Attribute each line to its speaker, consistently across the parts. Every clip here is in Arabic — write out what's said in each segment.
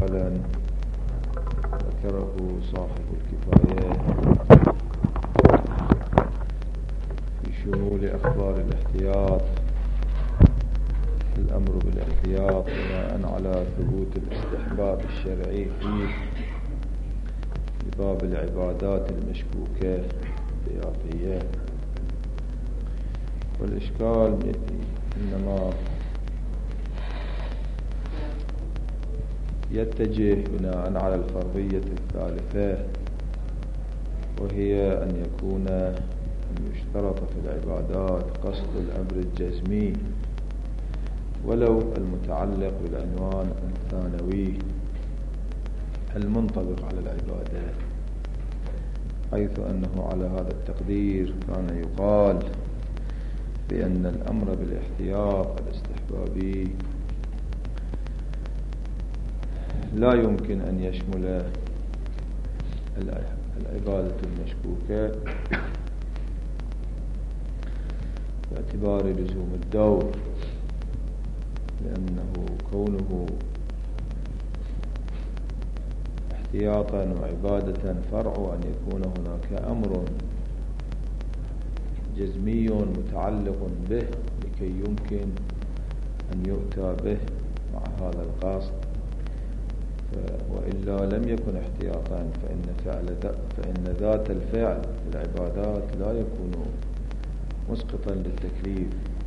Speaker 1: أولا ذكره صاحب الكفاية في شمول أخبار الاحتياط، الأمر بالاحتياط بناء على ثبوت الاستحباب الشرعي فيه لباب العبادات المشكوكة الاحتياطية. والإشكال إنما يتجه بناء على الفرضية الثالثة، وهي أن يشترط في العبادات قصد الأمر الجزمي ولو المتعلق بالعنوان الثانوي المنطبق على العبادات، حيث أنه على هذا التقدير كان يقال بأن الأمر بالاحتياط الاستحبابي لا يمكن أن يشمل العبادة المشكوكة باعتبار لزوم الدور، لأنه كونه احتياطا وعبادة فرع أن يكون هناك أمر جزمي متعلق به لكي يمكن أن يؤتى به مع هذا القصد، وإلا لم يكن احتياطا فإن ذات الفعل في العبادات لا يكون مسقطا للتكليف.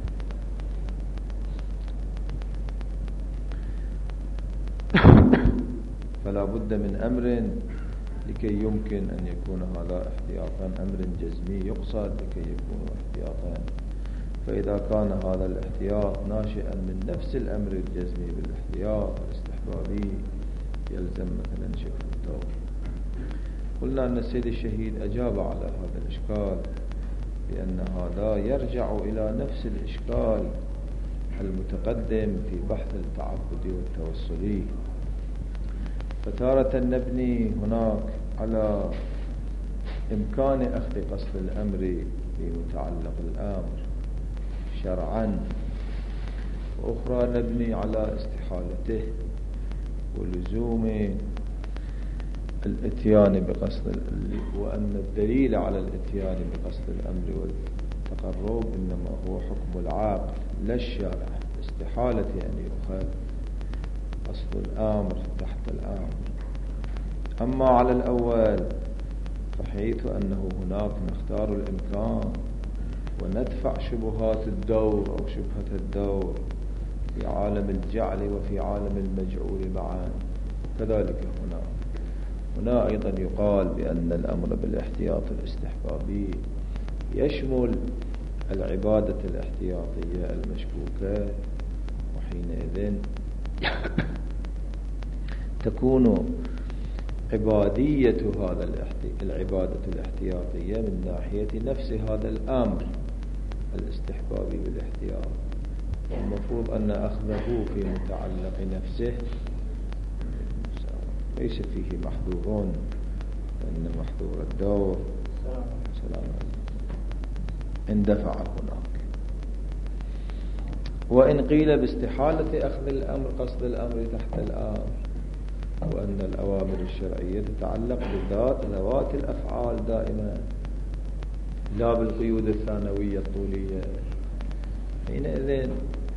Speaker 1: فلا بد من أمر لكي يمكن أن يكون هذا احتياطا، أمر جزمي يقصد لكي يكون احتياطا. فإذا كان هذا الاحتياط ناشئا من نفس الأمر الجزمي بالاحتياط الاستحبابي يلزم مثلا شكل الدور. قلنا أن السيد الشهيد أجاب على هذا الإشكال بأن هذا يرجع إلى نفس الإشكال المتقدم في بحث التعبدي والتوسلي. فتارة نبني هناك على إمكان أخذ قصد الأمر في متعلق الأمر شرعا، وأخرى نبني على استحالته ولزوم الاتيان بقصد، وأن الدليل على الاتيان بقصد الأمر والتقرب إنما هو حكم العاقل لا الشارع، استحالة أن يؤخذ قصد الأمر تحت الأمر. أما على الأول فحيث أنه هناك نختار الإمكان وندفع شبهات الدور أو شبهة الدور في عالم الجعل وفي عالم المجعول معا، كذلك هنا أيضا يقال بأن الأمر بالاحتياط الاستحبابي يشمل العبادة الاحتياطية المشكوكة، وحينئذ تكون عبادية هذا العبادة الاحتياطية من ناحية نفس هذا الأمر الاستحبابي بالاحتياط، والمفروض أن أخذه في متعلق نفسه ليس فيه محظور، فإن محظور الدور اندفع هناك. وإن قيل باستحالة أخذ الأمر قصد الأمر تحت الأمر، وأن الأوامر الشرعية تتعلق بذوات الأفعال دائما لا بالقيود الثانوية الطولية، حينئذ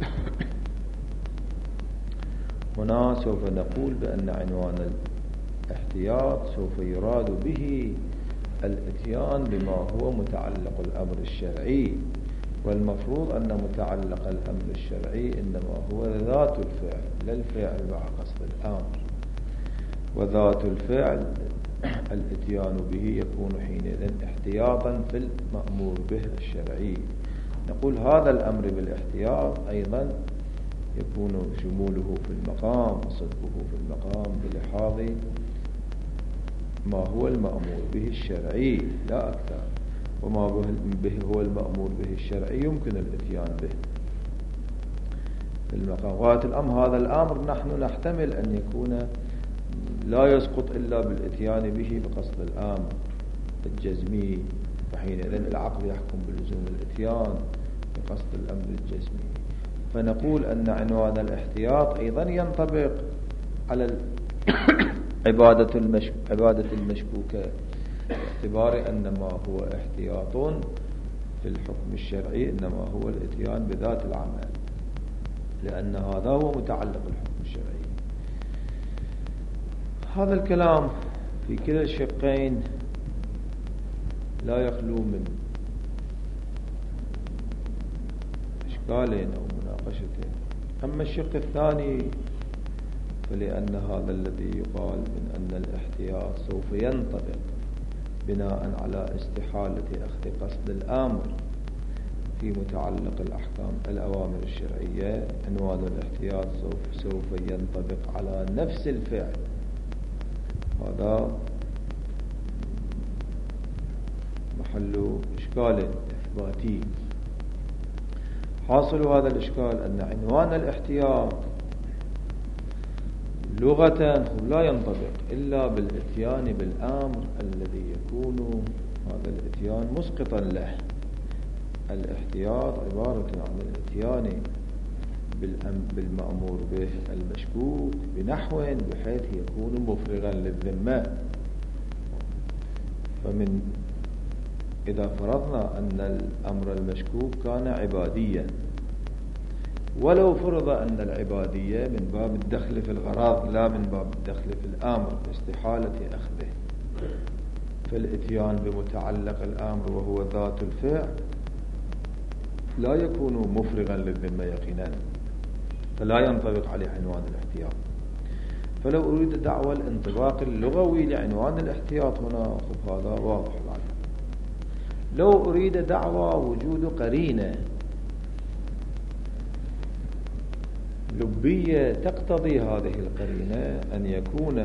Speaker 1: هنا سوف نقول بأن عنوان الاحتياط سوف يراد به الاتيان بما هو متعلق الأمر الشرعي، والمفروض أن متعلق الأمر الشرعي إنما هو ذات الفعل لا الفعل مع قصد الأمر، وذات الفعل الاتيان به يكون حينئذ احتياطا في المأمور به الشرعي. نقول هذا الأمر بالاحتياط أيضا يكون شموله في المقام وصدقه في المقام بلحاظ ما هو المأمور به الشرعي لا أكثر، وما به هو المأمور به الشرعي يمكن الاتيان به في المقام. غاية الأمر هذا الأمر نحن نحتمل أن يكون لا يسقط إلا بالاتيان به بقصد الأمر الجزمي، فحينئذ العقل يحكم بلزوم الاتيان بقصد الأمر الجزمي. فنقول أن عنوان الاحتياط أيضا ينطبق على عبادة المشكوكة باعتبار أن ما هو احتياط في الحكم الشرعي إنما هو الاتيان بذات العمل، لأن هذا هو متعلق بالحكم الشرعي. هذا الكلام في كلا الشقين لا يخلو من إشكالين أو مناقشتين. أما الشق الثاني فلأن هذا الذي يقال من أن الاحتياط سوف ينطبق بناء على استحالة أخذ قصد الآمر في متعلق الأوامر الشرعية، عنوان الاحتياط سوف ينطبق على نفس الفعل. هذا محل إشكال إثباتي. حاصل هذا الإشكال أن عنوان الاحتياط لغة لا ينطبق إلا بالاتيان بالأمر الذي يكون هذا الاتيان مسقطا له. الاحتياط عبارة عن الاتيان بالمأمور به المشكوك بنحو بحيث يكون مفرغا للذمة. إذا فرضنا أن الأمر المشكوك كان عباديا، ولو فرض أن العبادية من باب الدخل في الغراض لا من باب الدخل في الأمر باستحالة أخذه، فالاتيان بمتعلق الأمر وهو ذات الفعل لا يكون مفرغا للذمة يقينا، فلا ينطبق عليه عنوان الاحتياط. فلو أريد دعوى الانطباق اللغوي لعنوان الاحتياط هنا هذا واضح الآن. لو أريد دعوى وجود قرينة لبية تقتضي هذه القرينة أن يكون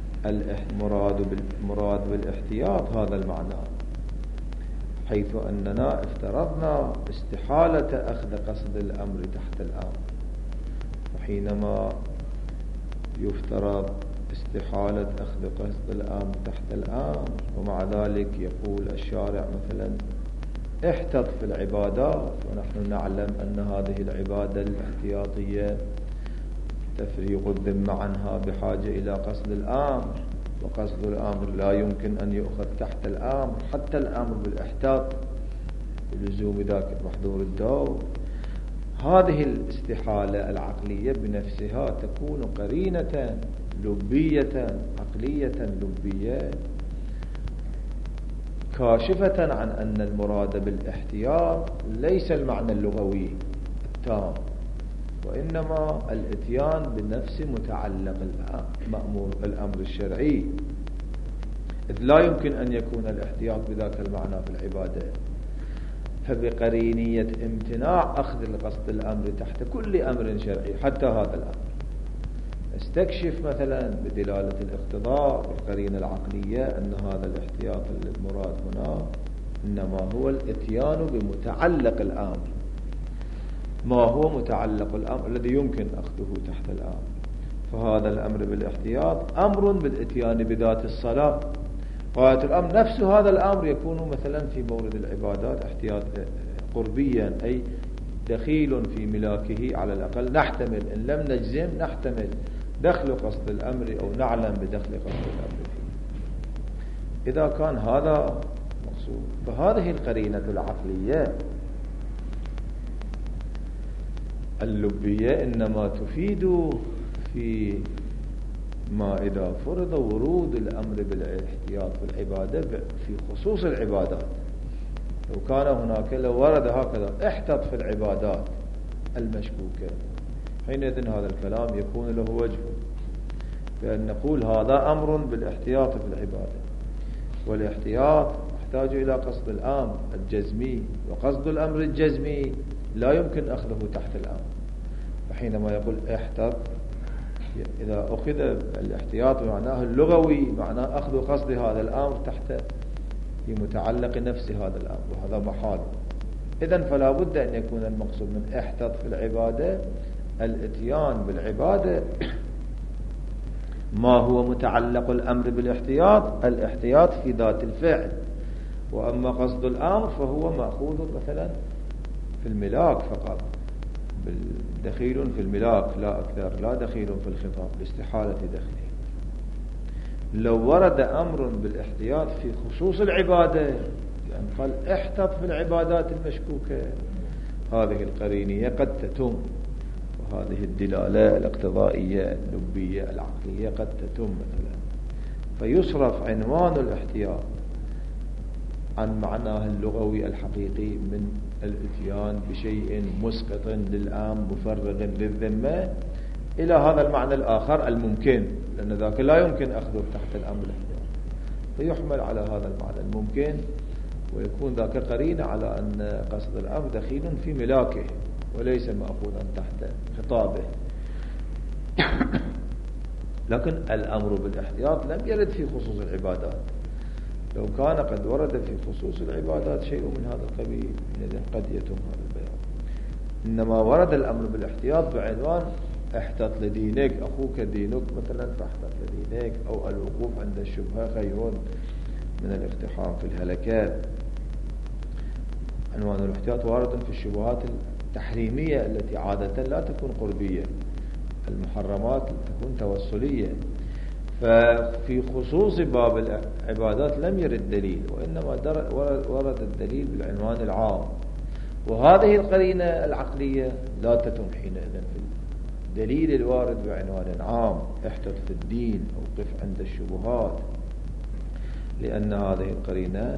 Speaker 1: المراد بالاحتياط هذا المعنى، حيث أننا افترضنا استحالة أخذ قصد الأمر تحت الأمر، وحينما يفترض استحالة أخذ قصد الأمر تحت الأمر ومع ذلك يقول الشارع مثلا احتط في العبادات، ونحن نعلم أن هذه العبادة الاحتياطية تفريق الذمة عنها بحاجة إلى قصد الأمر، وقصد الأمر لا يمكن أن يؤخذ تحت الأمر، حتى الأمر بالإحتاط بلزوم ذاك محظور الدور. هذه الاستحالة العقلية بنفسها تكون قرينة لبية عقلية لبية كاشفة عن أن المراد بالاحتياط ليس المعنى اللغوي التام، وإنما الاتيان بنفس متعلق الأمر الشرعي، إذ لا يمكن أن يكون الاحتياط بذاك المعنى في العبادة. فبقرينية امتناع أخذ القصد الأمر تحت كل أمر شرعي حتى هذا الأمر استكشف مثلا بدلالة الاقتضاء والقرينة العقلية أن هذا الاحتياط المراد هنا إنما هو الاتيان بمتعلق الأمر. ما هو متعلق الأمر الذي يمكن أخذه تحت الأمر؟ فهذا الأمر بالاحتياط أمر بالاتيان بذات الصلاة. غاية الأمر نفس هذا الأمر يكون مثلا في مورد العبادات احتياط قربيا، أي دخيل في ملاكه على الأقل، نحتمل إن لم نجزم نحتمل دخل قصد الأمر أو نعلم بدخل قصد الأمر فيه. إذا كان هذا مقصود فهذه القرينة العقلية اللبية إنما تفيد في ما إذا فرض ورود الأمر بالاحتياط في العبادة في خصوص العبادات. لو كان هناك لو ورد هكذا احتط في العبادات المشكوكة، حينئذ هذا الكلام يكون له وجه، بأن نقول هذا أمر بالاحتياط في العبادة، والاحتياط يحتاج إلى قصد الأمر الجزمي، وقصد الأمر الجزمي لا يمكن أخذه تحت الأمر. فحينما يقول احتط، إذا أخذ الاحتياط معناه اللغوي معناه أخذ قصد هذا الأمر تحت في متعلق نفس هذا الأمر، وهذا محال. إذن فلا بد أن يكون المقصود من احتط في العبادة الاتيان بالعبادة ما هو متعلق الأمر بالاحتياط، الاحتياط في ذات الفعل. وأما قصد الأمر فهو مأخوذ مثلا في الملاك فقط، دخيل في الملاك لا أكثر، لا دخيل في الخطاب لاستحالة دخله. لو ورد أمر بالاحتياط في خصوص العبادة، يعني قال احتط في العبادات المشكوكة، هذه القرينية قد تتم، وهذه الدلالة الاقتضائية اللبية العقلية قد تتم مثلا، فيصرف عنوان الاحتياط عن معناه اللغوي الحقيقي من الاتيان بشيء مسقط للآن مفرغ للذمة إلى هذا المعنى الآخر الممكن، لأن ذاك لا يمكن أخذه تحت الأمر الاحتياط، فيحمل على هذا المعنى الممكن، ويكون ذاك قرينة على أن قصد الأمر دخيل في ملاكه وليس مأخوذا تحت خطابه. لكن الأمر بالاحتياط لم يرد في خصوص العبادات، لو كان قد ورد في خصوص العبادات شيء من هذا القبيل قد يتم هذا البيان، إنما ورد الأمر بالاحتياط بعنوان احتط لدينك، أخوك دينك مثلا فاحتط لدينك، أو الوقوف عند الشبهة خير من الاقتحام في الهلكات. عنوان الاحتياط وارد في الشبهات التحريمية التي عادة لا تكون قربية، المحرمات تكون توسلية، ففي خصوص باب العبادات لم يرد دليل، وإنما ورد الدليل بالعنوان العام، وهذه القرينة العقلية لا تتم حينئذ في الدليل الوارد بعنوان عام احتط في الدين أو قف عند الشبهات، لأن هذه القرينة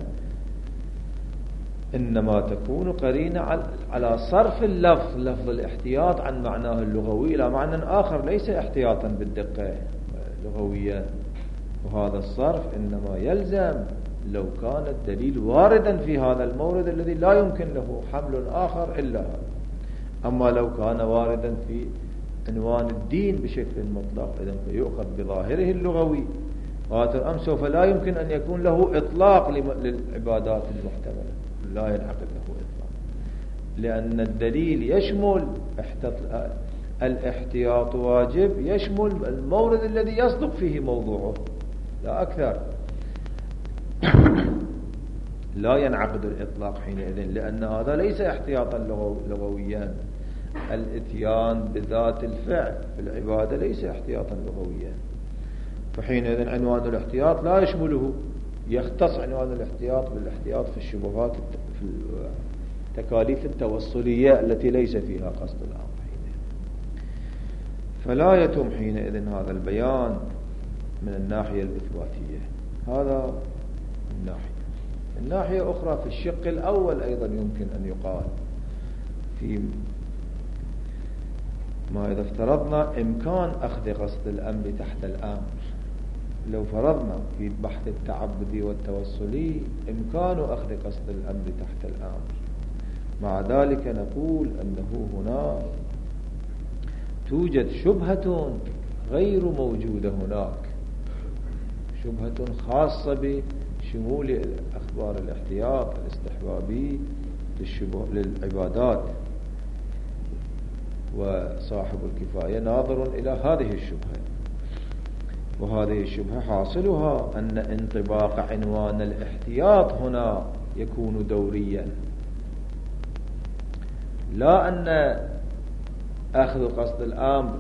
Speaker 1: إنما تكون قرينة على صرف لفظ الاحتياط عن معناه اللغوي إلى معنى آخر ليس احتياطا بالدقة لغويا، وهذا الصرف إنما يلزم لو كان الدليل واردا في هذا المورد الذي لا يمكن له حمل آخر إلا هذا. أما لو كان واردا في عنوان الدين بشكل مطلق إذن فيؤخذ بظاهره اللغوي، وهذا الأمر سوف لا يمكن أن يكون له إطلاق للعبادات المحتملة، لا ينعقد له إطلاق، لأن الدليل يشمل الاحتياط واجب، يشمل المورد الذي يصدق فيه موضوعه لا أكثر، لا ينعقد الإطلاق حينئذ، لأن هذا ليس احتياطا لغويا. الاتيان بذات الفعل في العبادة ليس احتياطا لغويا، فحينئذ عنوان الاحتياط لا يشمله، يختص عنوان الاحتياط بالاحتياط في الشبهات في التكاليف التوصلية التي ليس فيها قصد الأمر حينئذ، فلا يتم حينئذ هذا البيان من الناحية الإثباتية. هذا الناحية أخرى في الشق الأول أيضا يمكن أن يقال في ما إذا افترضنا إمكان أخذ قصد الأمر تحت الأمر، لو فرضنا في بحث التعبدي والتوصلي إمكان أخذ قصد الأمر تحت الأمر، مع ذلك نقول أنه هنا توجد شبهة غير موجودة هناك، شبهة خاصة بشمول أخبار الاحتياط الاستحبابي للعبادات، وصاحب الكفاية ناظر إلى هذه الشبهة، وهذه الشبهة حاصلها أن انطباق عنوان الاحتياط هنا يكون دوريا، لا أن أخذ قصد الأمر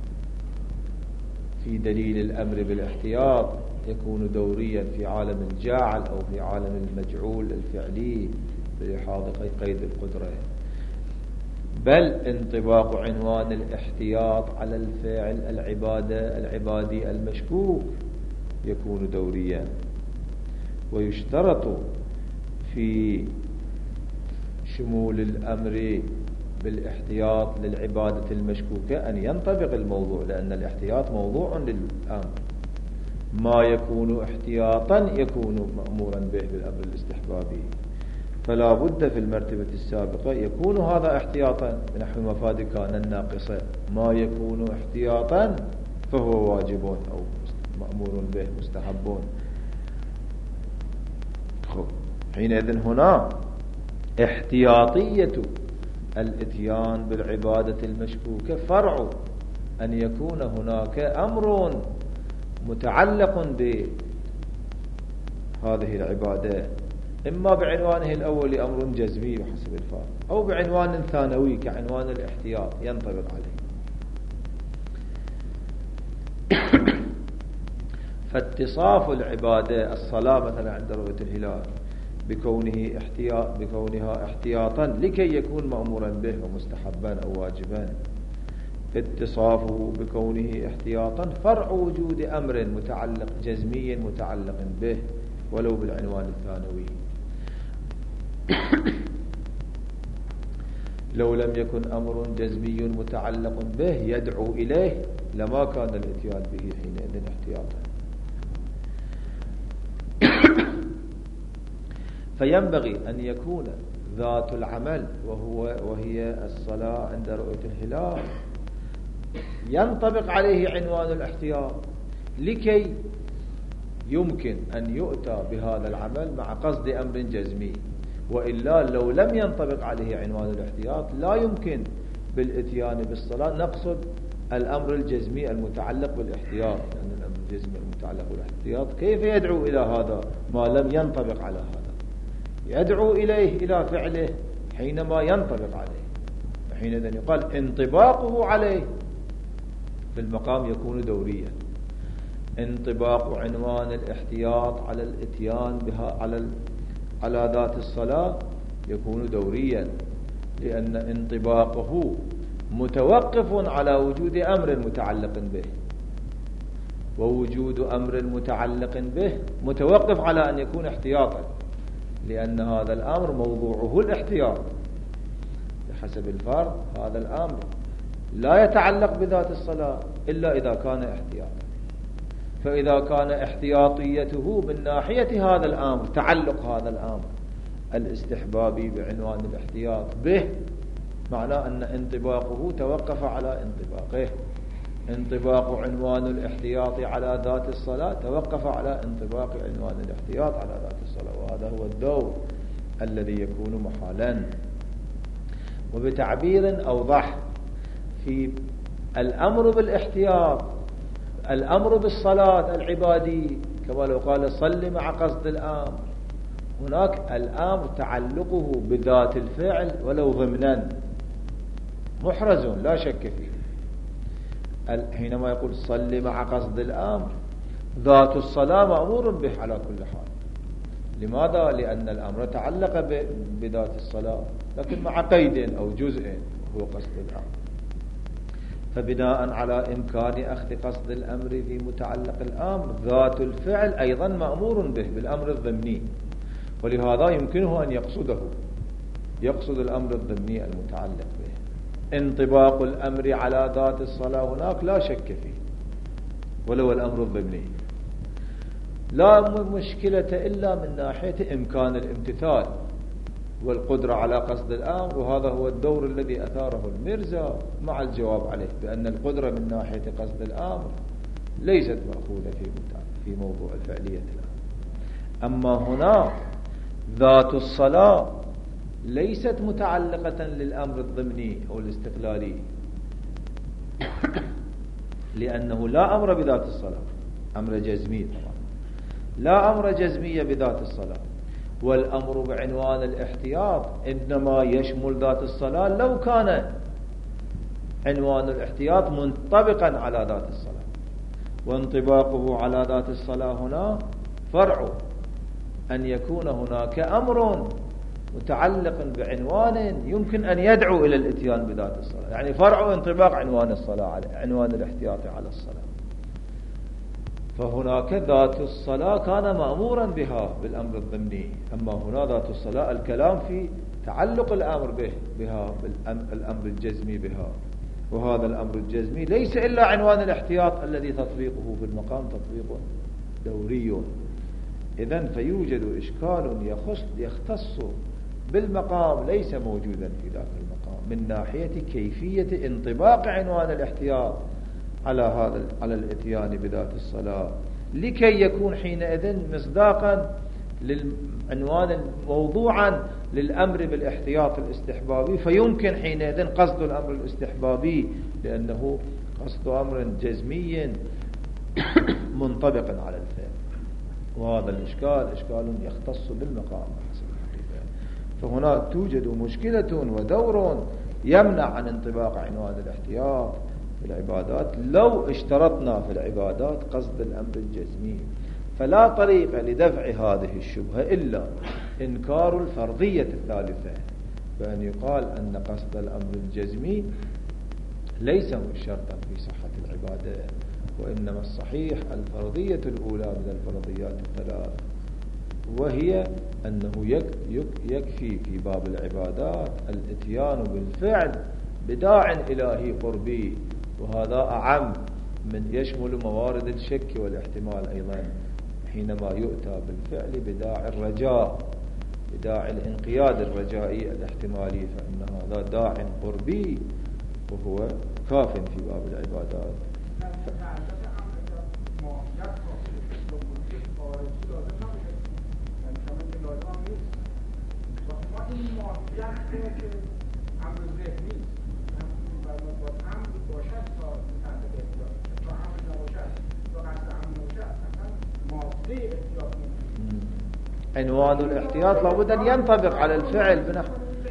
Speaker 1: في دليل الأمر بالاحتياط يكون دوريا في عالم الجاعل أو في عالم المجعول الفعلي بإحاط قيد القدرة، بل انطباق عنوان الاحتياط على الفاعل العبادي المشكوك يكون دوريا. ويشترط في شمول الأمر بالاحتياط للعبادة المشكوكة أن ينطبق الموضوع، لأن الاحتياط موضوع للأمر، ما يكون احتياطا يكون مأمورا به بالأمر الاستحبابي، فلا بد في المرتبة السابقة يكون هذا احتياطا نحو مفاد كان الناقصة، ما يكون احتياطا فهو واجب أو مأمور به مستحب. حينئذ هنا احتياطية الاتيان بالعبادة المشكوكة فرع أن يكون هناك أمر متعلق بهذه العبادة، إما بعنوانه الأول أمر جزمي بحسب الفارق، أو بعنوان ثانوي كعنوان الاحتياط ينطبق عليه. فاتصاف العبادة الصلاة مثلا عند رؤية الهلال بكونها احتياطا لكي يكون مأمورا به ومستحبا أو واجبا، اتصافه بكونه احتياطا فرع وجود أمر متعلق جزمي متعلق به ولو بالعنوان الثانوي. لو لم يكن أمر جزمي متعلق به يدعو إليه لما كان الاتيان به حينئذ احتياطا. فينبغي أن يكون ذات العمل وهي الصلاة عند رؤية الهلال ينطبق عليه عنوان الاحتياط لكي يمكن أن يؤتى بهذا العمل مع قصد أمر جزمي، وإلا لو لم ينطبق عليه عنوان الاحتياط لا يمكن بالاتيان بالصلاة نقصد الأمر الجزمي المتعلق بالاحتياط، لأن الأمر الجزمي المتعلق بالاحتياط كيف يدعو إلى هذا ما لم ينطبق على هذا؟ يدعو إليه إلى فعله حينما ينطبق عليه، حينئذ يقال انطباقه عليه في المقام يكون دوريا. انطباق عنوان الاحتياط على الاتيان بها على ذات الصلاة يكون دوريا، لأن انطباقه متوقف على وجود أمر متعلق به، ووجود أمر متعلق به متوقف على أن يكون احتياطا، لأن هذا الأمر موضوعه الاحتياط بحسب الفرض. هذا الأمر لا يتعلق بذات الصلاة إلا إذا كان احتياطا، فإذا كان احتياطيته من ناحية هذا الأمر تعلق هذا الأمر الاستحبابي بعنوان الاحتياط به، معناه أن انطباقه توقف على انطباقه. انطباق عنوان الاحتياط على ذات الصلاة توقف على انطباق عنوان الاحتياط على ذات الصلاة، وهذا هو الدور الذي يكون محالا. وبتعبير أوضح، في الأمر بالاحتياط الأمر بالصلاة العبادي كما لو قال صل مع قصد الأمر، هناك الأمر تعلقه بذات الفعل ولو ضمنا محرز لا شك فيه. حينما يقول صل مع قصد الأمر ذات الصلاة مأمور به على كل حال. لماذا؟ لأن الأمر تعلق بذات الصلاة لكن مع قيد أو جزء هو قصد الأمر، فبناء على إمكان أخذ قصد الأمر في متعلق الأمر ذات الفعل أيضا مأمور به بالأمر الضمني، ولهذا يمكنه أن يقصد الأمر الضمني المتعلق به. انطباق الأمر على ذات الصلاة هناك لا شك فيه ولو الأمر الضمني، لا مشكلة إلا من ناحية إمكان الامتثال والقدرة على قصد الأمر، وهذا هو الدور الذي أثاره المرزا مع الجواب عليه بأن القدرة من ناحية قصد الأمر ليست مأخوذة في موضوع الفعلية الآن. أما هنا ذات الصلاة ليست متعلقة للأمر الضمني أو الاستقلالي، لأنه لا أمر بذات الصلاة، أمر جزمي طبعا، لا أمر جزمية بذات الصلاة. والأمر بعنوان الاحتياط إنما يشمل ذات الصلاة لو كان عنوان الاحتياط منطبقا على ذات الصلاة، وانطباقه على ذات الصلاة هنا فرع أن يكون هناك أمر متعلق بعنوان يمكن أن يدعو إلى الاتيان بذات الصلاة، يعني فرع انطباق عنوان الصلاة على عنوان الاحتياط على الصلاة. فهناك ذات الصلاة كان مأمورا بها بالأمر الضمني، أما هنا ذات الصلاة الكلام في تعلق الأمر بها بالأمر الجزمي بها، وهذا الأمر الجزمي ليس إلا عنوان الاحتياط الذي تطبيقه في المقام تطبيق دوري. إذن فيوجد إشكال يختص بالمقام ليس موجودا في ذاك المقام من ناحية كيفية انطباق عنوان الاحتياط على الاتيان بذات الصلاة، لكي يكون حينئذ مصداقا للعنوان موضوعا للأمر بالاحتياط الاستحبابي، فيمكن حينئذ قصد الأمر الاستحبابي لأنه قصد أمر جزمي منطبق على الفعل. وهذا الإشكال إشكال يختص بالمقام حسب الحقيقة. فهنا توجد مشكلة ودور يمنع عن انطباق عنوان الاحتياط في العبادات لو اشترطنا في العبادات قصد الأمر الجزمي، فلا طريق لدفع هذه الشبهة إلا إنكار الفرضية الثالثة، بأن يقال أن قصد الأمر الجزمي ليس شرطا في صحة العبادة، وإنما الصحيح الفرضية الأولى من الفرضيات الثلاث، وهي أنه يكفي في باب العبادات الاتيان بالفعل بداع إلهي قربي، وهذا أعم من يشمل موارد الشك والاحتمال أيضا، حينما يؤتى بالفعل بداع الرجاء، بداع الانقياد الرجائي الاحتمالي، فإن هذا داع قربي وهو كاف في باب العبادات. عنوان الاحتياط لابد أن ينطبق على الفعل بنحو.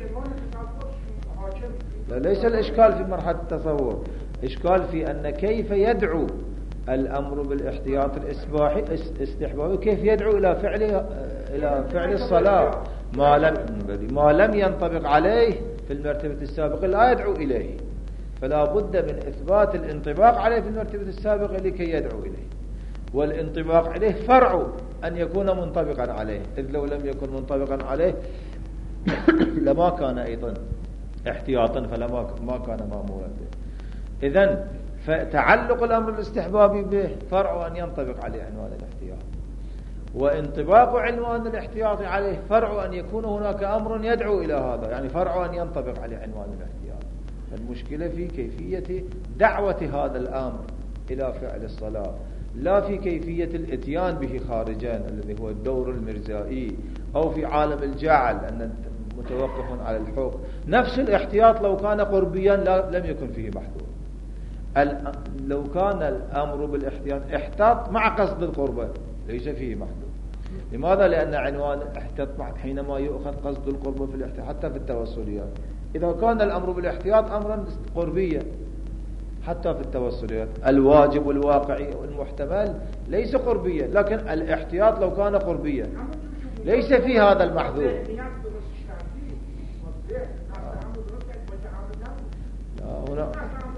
Speaker 1: ليس الإشكال في مرحلة التصور، إشكال في أن كيف يدعو الأمر بالاحتياط الاستحبابي، كيف يدعو إلى فعل الصلاة ما لم ينطبق عليه في المرتبة السابقة لا يدعو إليه، فلا بد من إثبات الانطباق عليه في المرتبة السابقة لكي يدعو إليه، والانطباق عليه فرع أن يكون منطبقا عليه، إذ لو لم يكن منطبقا عليه لما كان أيضا احتياطا، فلما كان مأمورا به. إذن فتعلق الأمر الاستحبابي به فرع أن ينطبق عليه عنوان الاحتياط، وانطباق عنوان الاحتياط عليه فرع أن يكون هناك أمر يدعو إلى هذا، يعني فرع أن ينطبق عليه عنوان الاحتياط. المشكلة في كيفية دعوة هذا الأمر إلى فعل الصلاة، لا في كيفية الاتيان به خارجا الذي هو الدور المرزائي، أو في عالم الجعل أن متوقف على الحكم. نفس الاحتياط لو كان قربيا لم يكن فيه محذور. لو كان الأمر بالاحتياط احتاط مع قصد القربة ليس فيه محذور. لماذا؟ لأن عنوان احتياط حينما يؤخذ قصد القربة في الاحتياط حتى في التوسليات، إذا كان الأمر بالاحتياط أمرا قربيا حتى في التوسليات الواجب الواقعي والمحتمل ليس قربيا، لكن الاحتياط لو كان قربيا ليس في هذا المحذور. هنا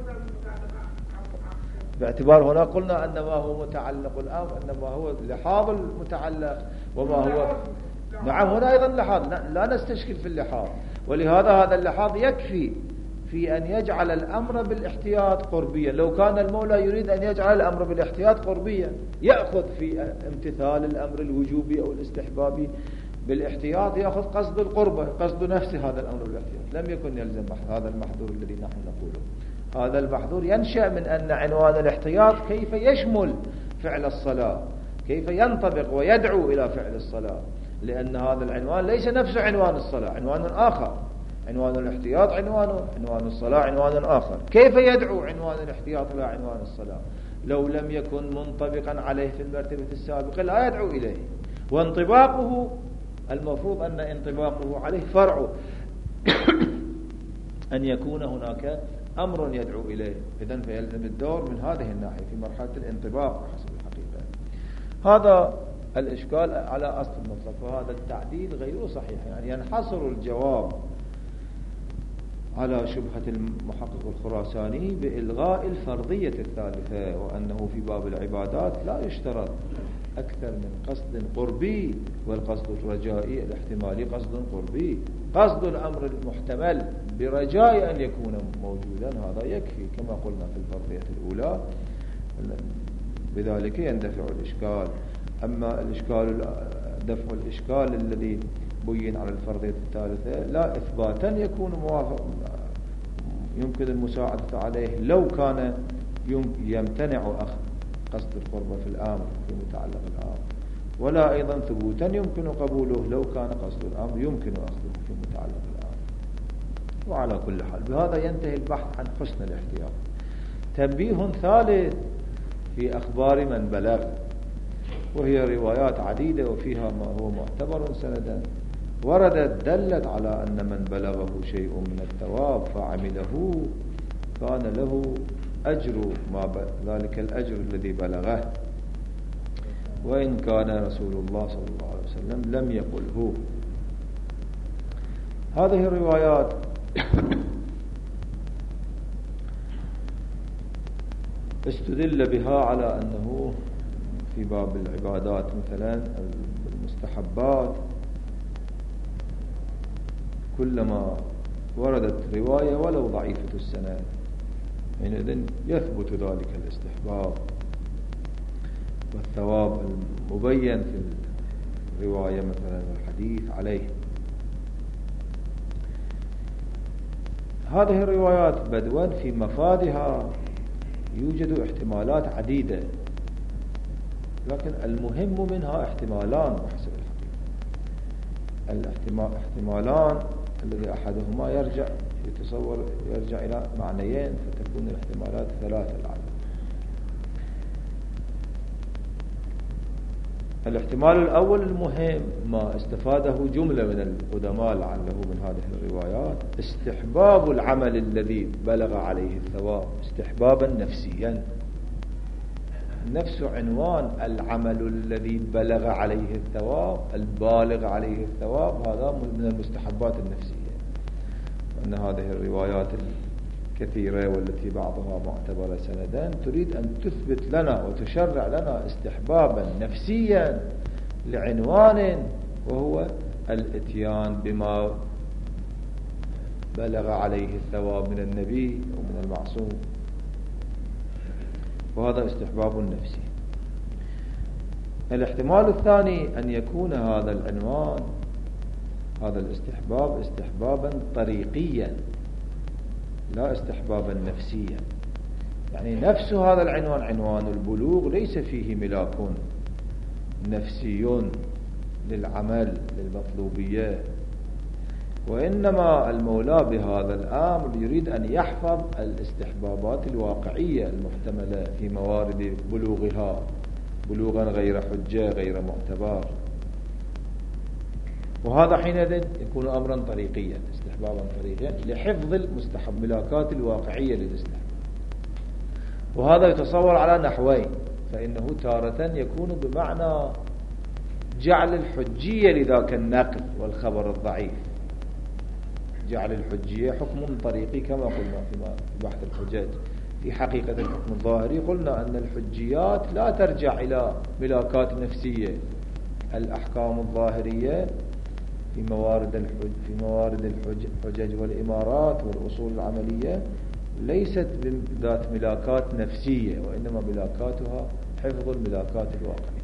Speaker 1: باعتبار هنا قلنا أن ما هو متعلق الأمر إنما هو لحاظ المتعلق، وما هو نعم هنا أيضا لحاظ، لا نستشكل في اللحاظ، ولهذا هذا اللحاظ يكفي في أن يجعل الأمر بالاحتياط قربيا. لو كان المولى يريد أن يجعل الأمر بالاحتياط قربيا يأخذ في امتثال الأمر الوجوبي أو الاستحبابي بالاحتياط يأخذ قصد القربة، قصد نفس هذا الأمر بالاحتياط، لم يكن يلزم هذا المحذور الذي نحن نقوله. هذا المحذور ينشأ من أن عنوان الاحتياط كيف يشمل فعل الصلاة، كيف ينطبق ويدعو إلى فعل الصلاة، لأن هذا العنوان ليس نفس عنوان الصلاة، عنوان آخر. عنوان الاحتياط عنوان الصلاة عنوان آخر. كيف يدعو عنوان الاحتياط إلى عنوان الصلاة لو لم يكن منطبقا عليه في المرتبة السابقة؟ لا يدعو إليه، وانطباقه المفروض أن انطباقه عليه فرع أن يكون هناك أمر يدعو إليه. إذن فيلزم الدور من هذه الناحية في مرحلة الانطباق حسب الحقيقة. هذا الإشكال على أصل المطلق، وهذا التعديل غير صحيح، يعني ينحصر الجواب على شبهة المحقق الخراساني بإلغاء الفرضية الثالثة، وأنه في باب العبادات لا يشترط أكثر من قصد قربي، والقصد الرجائي الاحتمالي قصد قربي. قصد الأمر المحتمل برجاء أن يكون موجودا هذا يكفي كما قلنا في الفرضية الأولى، بذلك يندفع الإشكال. أما الإشكال دفع الإشكال الذي بين على الفرضية الثالثة لا إثباتا يكون موافق يمكن المساعدة عليه لو كان يمتنع أخذ قصد القربة في الأمر في متعلق الأمر، ولا أيضا ثبوتا يمكن قبوله لو كان قصد الأمر يمكن أخذه في متعلق الأمر. وعلى كل حال بهذا ينتهي البحث عن حسن الاحتياط. تنبيه ثالث في أخبار من بلغ، وهي روايات عديدة وفيها ما هو معتبر سندا وردت دلت على أن من بلغه شيء من الثواب فعمله كان له ذلك الأجر الذي بلغه، وإن كان رسول الله صلى الله عليه وسلم لم يقله. هذه الروايات استدل بها على أنه في باب العبادات مثلا المستحبات كلما وردت رواية ولو ضعيفة السند حينئذ يثبت ذلك الاستحباب والثواب المبين في الرواية مثلا الحديث عليه. هذه الروايات بدوا في مفادها يوجد احتمالات عديدة، لكن المهم منها احتمالان بحسب الحقيقة. الاحتمالان الذي أحدهما يرجع إلى معنيين، فتكون الاحتمالات ثلاثة العدد. الاحتمال الأول المهم ما استفاده جملة من القدماء لعله من هذه الروايات، استحباب العمل الذي بلغ عليه الثواب استحبابا نفسيا. نفس عنوان العمل الذي بلغ عليه الثواب، البالغ عليه الثواب، هذا من المستحبات النفسية. وأن هذه الروايات الكثيرة والتي بعضها معتبرة سندا تريد أن تثبت لنا وتشرع لنا استحبابا نفسيا لعنوان، وهو الاتيان بما بلغ عليه الثواب من النبي ومن المعصوم، وهذا استحباب نفسي. الاحتمال الثاني أن يكون هذا العنوان، هذا الاستحباب، استحبابا طريقيا لا استحبابا نفسيا. يعني نفس هذا العنوان، عنوان البلوغ، ليس فيه ملاك نفسي للعمل للمطلوبية، وإنما المولى بهذا الأمر يريد أن يحفظ الاستحبابات الواقعية المحتملة في موارد بلوغها بلوغا غير حجة غير معتبر، وهذا حينئذ يكون أمرا طريقيا، استحبابا طريقيا لحفظ المستحب ملاكات الواقعية للاستحباب. وهذا يتصور على نحوين، فإنه تارة يكون بمعنى جعل الحجية لذاك النقل والخبر الضعيف. جعل الحجية حكم طريقي كما قلنا في بحث الحجاج. في حقيقة الحكم الظاهري قلنا أن الحجيات لا ترجع إلى ملاكات نفسية. الأحكام الظاهرية في موارد الحجج والإمارات والأصول العملية ليست ذات ملاكات نفسية، وإنما ملاكاتها حفظ الملاكات الواقعية.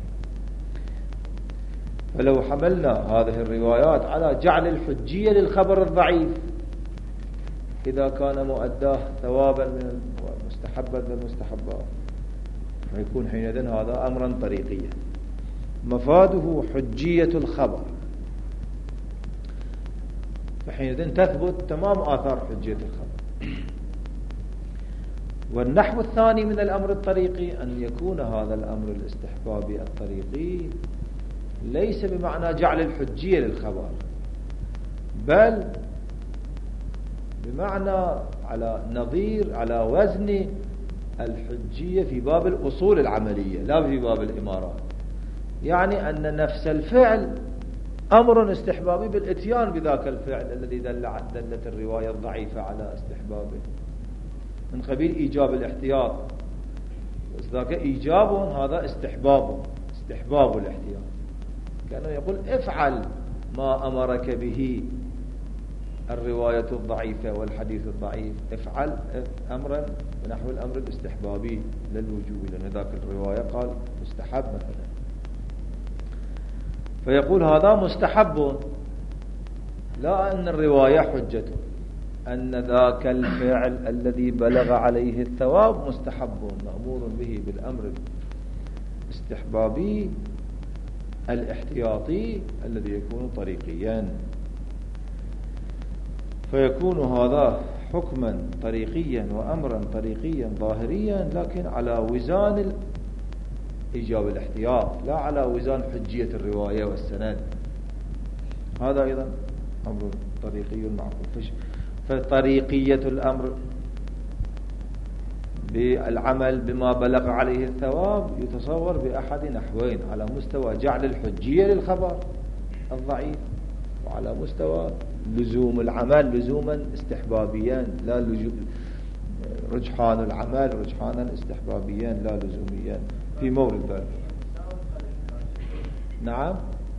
Speaker 1: فلو حملنا هذه الروايات على جعل الحجية للخبر الضعيف إذا كان مؤداه ثوابا من مستحبا من المستحبات، فيكون حينئذ هذا أمرا طريقيا مفاده حجية الخبر، فحينئذ تثبت تمام آثار حجية الخبر. والنحو الثاني من الأمر الطريقي أن يكون هذا الأمر الاستحبابي الطريقي ليس بمعنى جعل الحجية للخبر، بل بمعنى على وزن الحجية في باب الأصول العملية لا في باب الإمارات. يعني أن نفس الفعل أمر استحبابي بالاتيان بذاك الفعل الذي دلت الرواية الضعيفة على استحبابه، من قبيل إيجاب الاحتياط. بس ذاك إيجاب، هذا استحباب الاحتياط، كأنه يقول افعل ما أمرك به الرواية الضعيفة والحديث الضعيف، افعل أمرا ونحو الأمر الاستحبابي للوجوب، لأن ذاك الرواية قال مستحب مثلا، فيقول هذا مستحب، لا أن الرواية حجة، أن ذاك الفعل الذي بلغ عليه الثواب مستحب مأمور به بالأمر الاستحبابي الاحتياطي الذي يكون طريقيا. فيكون هذا حكما طريقيا وأمرا طريقيا ظاهريا، لكن على وزان إيجاب الاحتياط لا على وزان حجية الرواية والسند. هذا أيضا أمر طريقي معقول. فطريقية الأمر بالعمل بما بلغ عليه الثواب يتصور بأحد نحوين: على مستوى جعل الحجية للخبر الضعيف، وعلى مستوى لزوم العمل لزوما استحبابيا لا لزوم، رجحان العمل رجحانا استحبابيا لا لزوميا في مورد ذلك. نعم،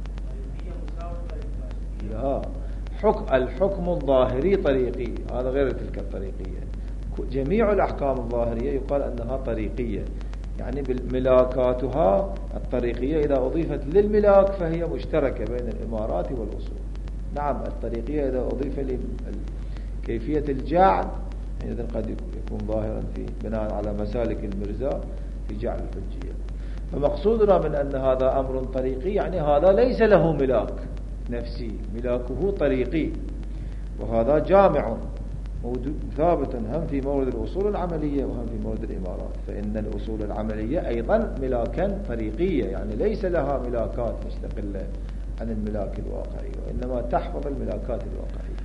Speaker 1: لا، الحكم الظاهري طريقي، هذا غير تلك الطريقية. جميع الأحكام الظاهرية يقال أنها طريقية، يعني ملاكاتها الطريقية إذا أضيفت للملاك فهي مشتركة بين الإمارات والأصول. نعم، الطريقية إذا أضيف لكيفية الجعل إذن قد يكون ظاهرا في بناء على مسالك المرزا في جعل الحجية. فمقصودنا من أن هذا أمر طريقي يعني هذا ليس له ملاك نفسي، ملاكه طريقي، وهذا جامع ثابت هم في مورد الأصول العملية وهم في مورد الإمارات. فإن الأصول العملية أيضا ملاكا طريقية، يعني ليس لها ملاكات مستقلة عن الملاك الواقعي، وإنما تحفظ الملاكات الواقعية.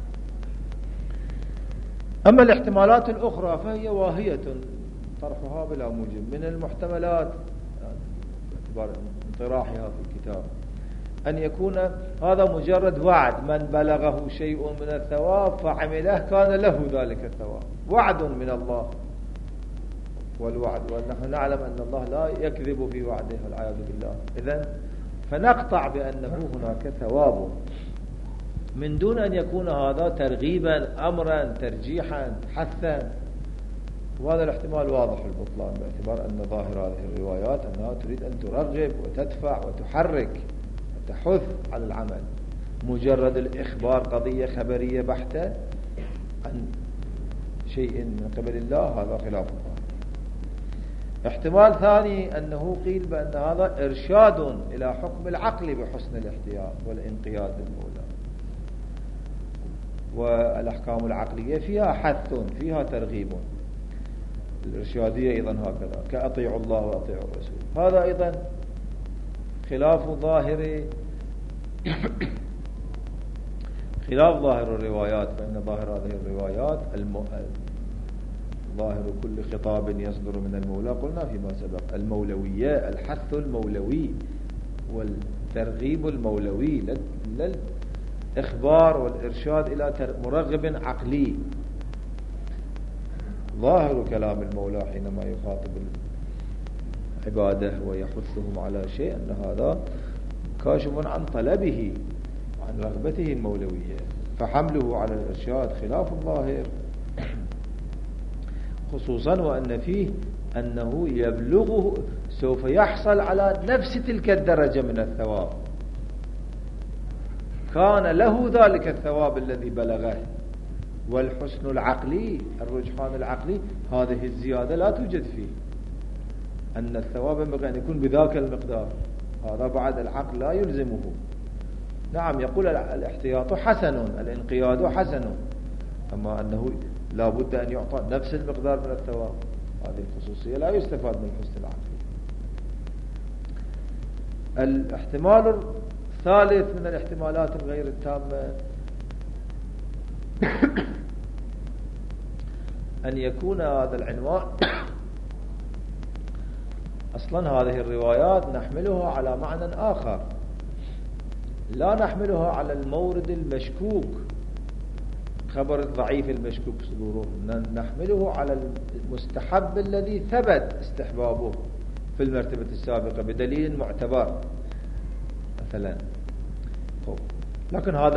Speaker 1: أما الاحتمالات الأخرى فهي واهية طرحها بلا موجب. من المحتملات باعتبار انطراحها في الكتاب أن يكون هذا مجرد وعد، من بلغه شيء من الثواب فعمله كان له ذلك الثواب، وعد من الله. والوعد، ونحن نعلم أن الله لا يكذب في وعده والعياذ بالله، إذن فنقطع بأنه هناك ثواب من دون أن يكون هذا ترغيبا أمرا ترجيحا حثا. وهذا الاحتمال واضح البطلان باعتبار أن ظاهر هذه الروايات أنها تريد أن ترغب وتدفع وتحرك وتحث على العمل. مجرد الإخبار قضية خبرية بحتة عن شيء من قبل الله هذا خلاف الله. احتمال ثاني أنه قيل بأن هذا إرشاد إلى حكم العقل بحسن الاحتياط والانقياد للمولى، والأحكام العقلية فيها حث فيها ترغيب. الإرشادية أيضا هكذا، كأطيعوا الله وأطيعوا الرسول، هذا أيضا خلاف ظاهر ظاهر الروايات. فإن ظاهر هذه الروايات ظاهر كل خطاب يصدر من المولى قلنا فيما سبق المولوية، الحث المولوي والترغيب المولوي، للإخبار والإرشاد إلى مرغب عقلي. ظاهر كلام المولى حينما يخاطب العبادة ويحثهم على شيء أن هذا كاشف عن طلبه وعن رغبته المولوية، فحمله على الإرشاد خلاف الظاهر، خصوصا وأن فيه أنه يبلغه سوف يحصل على نفس تلك الدرجة من الثواب، كان له ذلك الثواب الذي بلغه. والحسن العقلي، الرجحان العقلي، هذه الزيادة لا توجد فيه، أن الثواب ينبغي أن يكون بذاك المقدار، هذا بعد العقل لا يلزمه. نعم، يقول الاحتياط حسن، الانقياد حسن، أما أنه لا بد أن يعطى نفس المقدار من الثواب، هذه الخصوصية لا يستفاد من الحسن العقلي. الاحتمال الثالث من الاحتمالات الغير التامة أن يكون هذا العنوان أصلا هذه الروايات نحملها على معنى آخر، لا نحملها على المورد المشكوك، خبر الضعيف المشكوك صدوره، نحمله على المستحب الذي ثبت استحبابه في المرتبة السابقة بدليل معتبر مثلا. لكن هذا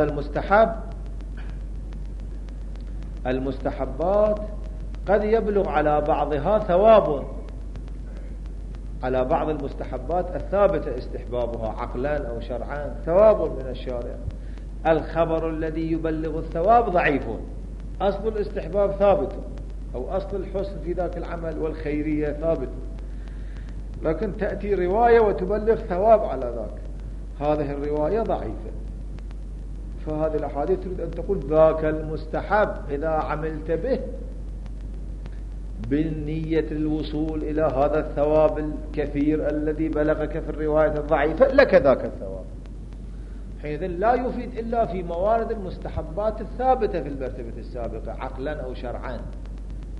Speaker 1: المستحبات قد يبلغ على بعضها ثواب، على بعض المستحبات الثابتة استحبابها عقلا أو شرعا ثواب من الشارع. الخبر الذي يبلغ الثواب ضعيف، أصل الاستحباب ثابت، أو أصل الحسن في ذاك العمل والخيرية ثابت، لكن تأتي رواية وتبلغ ثواب على ذاك، هذه الرواية ضعيفة. فهذه الأحاديث تريد أن تقول ذاك المستحب إذا عملت به بالنية الوصول إلى هذا الثواب الكثير الذي بلغك في الرواية الضعيفة لك ذاك الثواب، حينئذ لا يفيد إلا في موارد المستحبات الثابتة في المرتبة السابقة عقلا أو شرعا.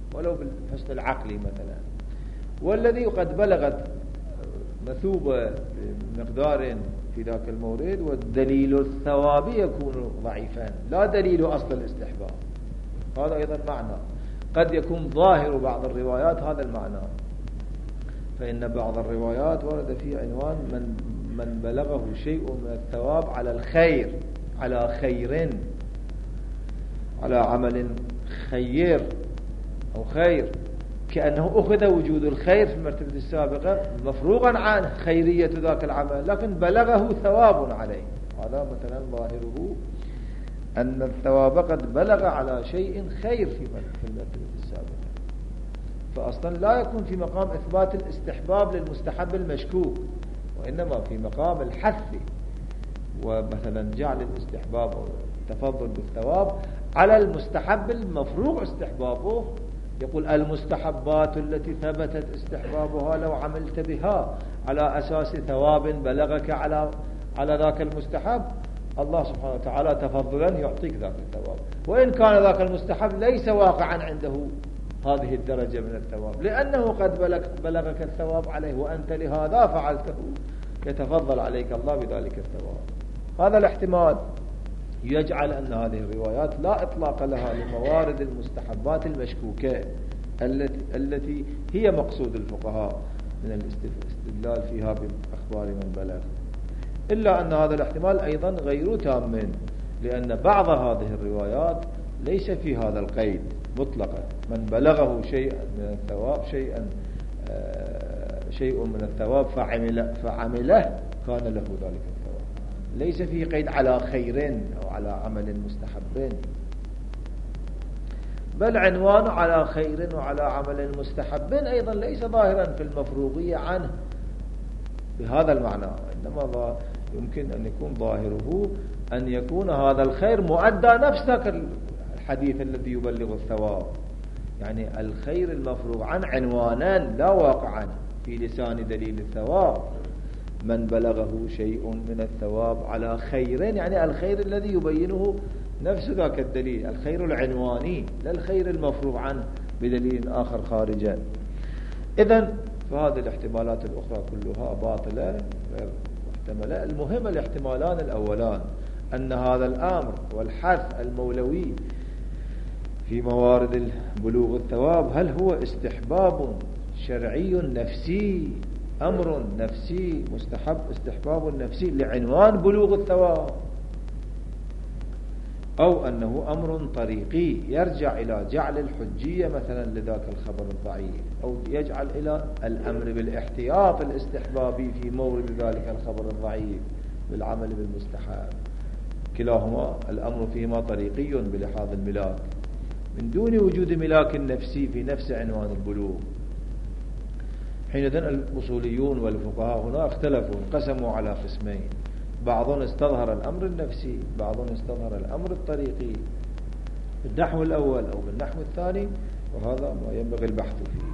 Speaker 1: ولو بالحسن العقلي مثلا، والذي قد بلغت مثوبة بمقدار في ذاك المورد، والدليل الثوابي يكون ضعيفا لا دليل أصل الاستحباب. هذا أيضا معنى قد يكون ظاهر بعض الروايات هذا المعنى، فإن بعض الروايات ورد في عنوان من بلغه شيء من الثواب على الخير، على خير، على عمل خير أو خير، كأنه أخذ وجود الخير في المرتبة السابقة مفروغا عن خيرية ذاك العمل، لكن بلغه ثواب عليه. هذا مثلا ظاهره أن الثواب قد بلغ على شيء خير في المرتبة السابقة، فأصلا لا يكون في مقام إثبات الاستحباب للمستحب المشكوك، وإنما في مقام الحث، ومثلا جعل الاستحباب أو التفضل بالثواب على المستحب المفروغ استحبابه. يقول المستحبات التي ثبتت استحبابها لو عملت بها على أساس ثواب بلغك على ذاك المستحب، الله سبحانه وتعالى تفضلا يعطيك ذاك الثواب، وإن كان ذاك المستحب ليس واقعا عنده هذه الدرجة من الثواب، لأنه قد بلغك الثواب عليه وأنت لهذا فعلته، يتفضل عليك الله بذلك الثواب. هذا الاحتمال يجعل أن هذه الروايات لا إطلاق لها لموارد المستحبات المشكوكة التي هي مقصود الفقهاء من الاستدلال فيها بأخبار من بلغ، إلا أن هذا الاحتمال أيضا غير تام، لأن بعض هذه الروايات ليس في هذا القيد مطلقا، من بلغه شيء من الثواب شيء من الثواب فعمله كان له ذلك الثواب، ليس فيه قيد على خير أو على عمل مستحب، بل عنوان على خير وعلى عمل مستحب أيضا ليس ظاهرا في المفروغية عنه بهذا المعنى، إنما يمكن أن يكون ظاهره أن يكون هذا الخير مؤدى نفس ذاك الحديث الذي يبلغ الثواب، يعني الخير المفروغ عن عنوانان لا واقعا في لسان دليل الثواب، من بلغه شيء من الثواب على خير، يعني الخير الذي يبينه نفس ذاك الدليل، الخير العنواني لا الخير المفروغ عنه بدليل آخر خارجا. إذن فهذه الاحتمالات الأخرى كلها باطلة غير محتملة. المهم الاحتمالان الأولان أن هذا الأمر والحث المولوي في موارد بلوغ الثواب هل هو استحباب شرعي نفسي، أمر نفسي مستحب استحباب نفسي لعنوان بلوغ الثواب، أو أنه أمر طريقي يرجع إلى جعل الحجية مثلا لذاك الخبر الضعيف، أو يجعل إلى الأمر بالاحتياط الاستحبابي في مورد ذلك الخبر الضعيف بالعمل بالمستحب. كلاهما الأمر فيهما طريقي بلحاظ الملاك من دون وجود ملاك نفسي في نفس عنوان البلوغ. حينئذ الأصوليون والفقهاء هنا اختلفوا، انقسموا على قسمين، بعضهم استظهر الأمر النفسي، بعضهم استظهر الأمر الطريقي بالنحو الأول أو بالنحو الثاني، وهذا ما ينبغي البحث فيه.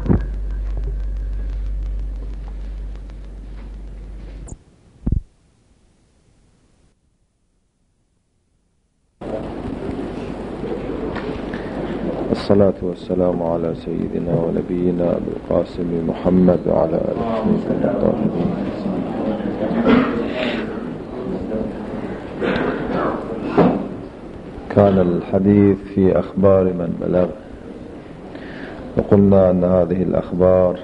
Speaker 1: الصلاة والسلام على سيدنا ونبينا أبي القاسم محمد وعلى آله الطاهرين. كان الحديث في أخبار من بلغ، وقلنا أن هذه الأخبار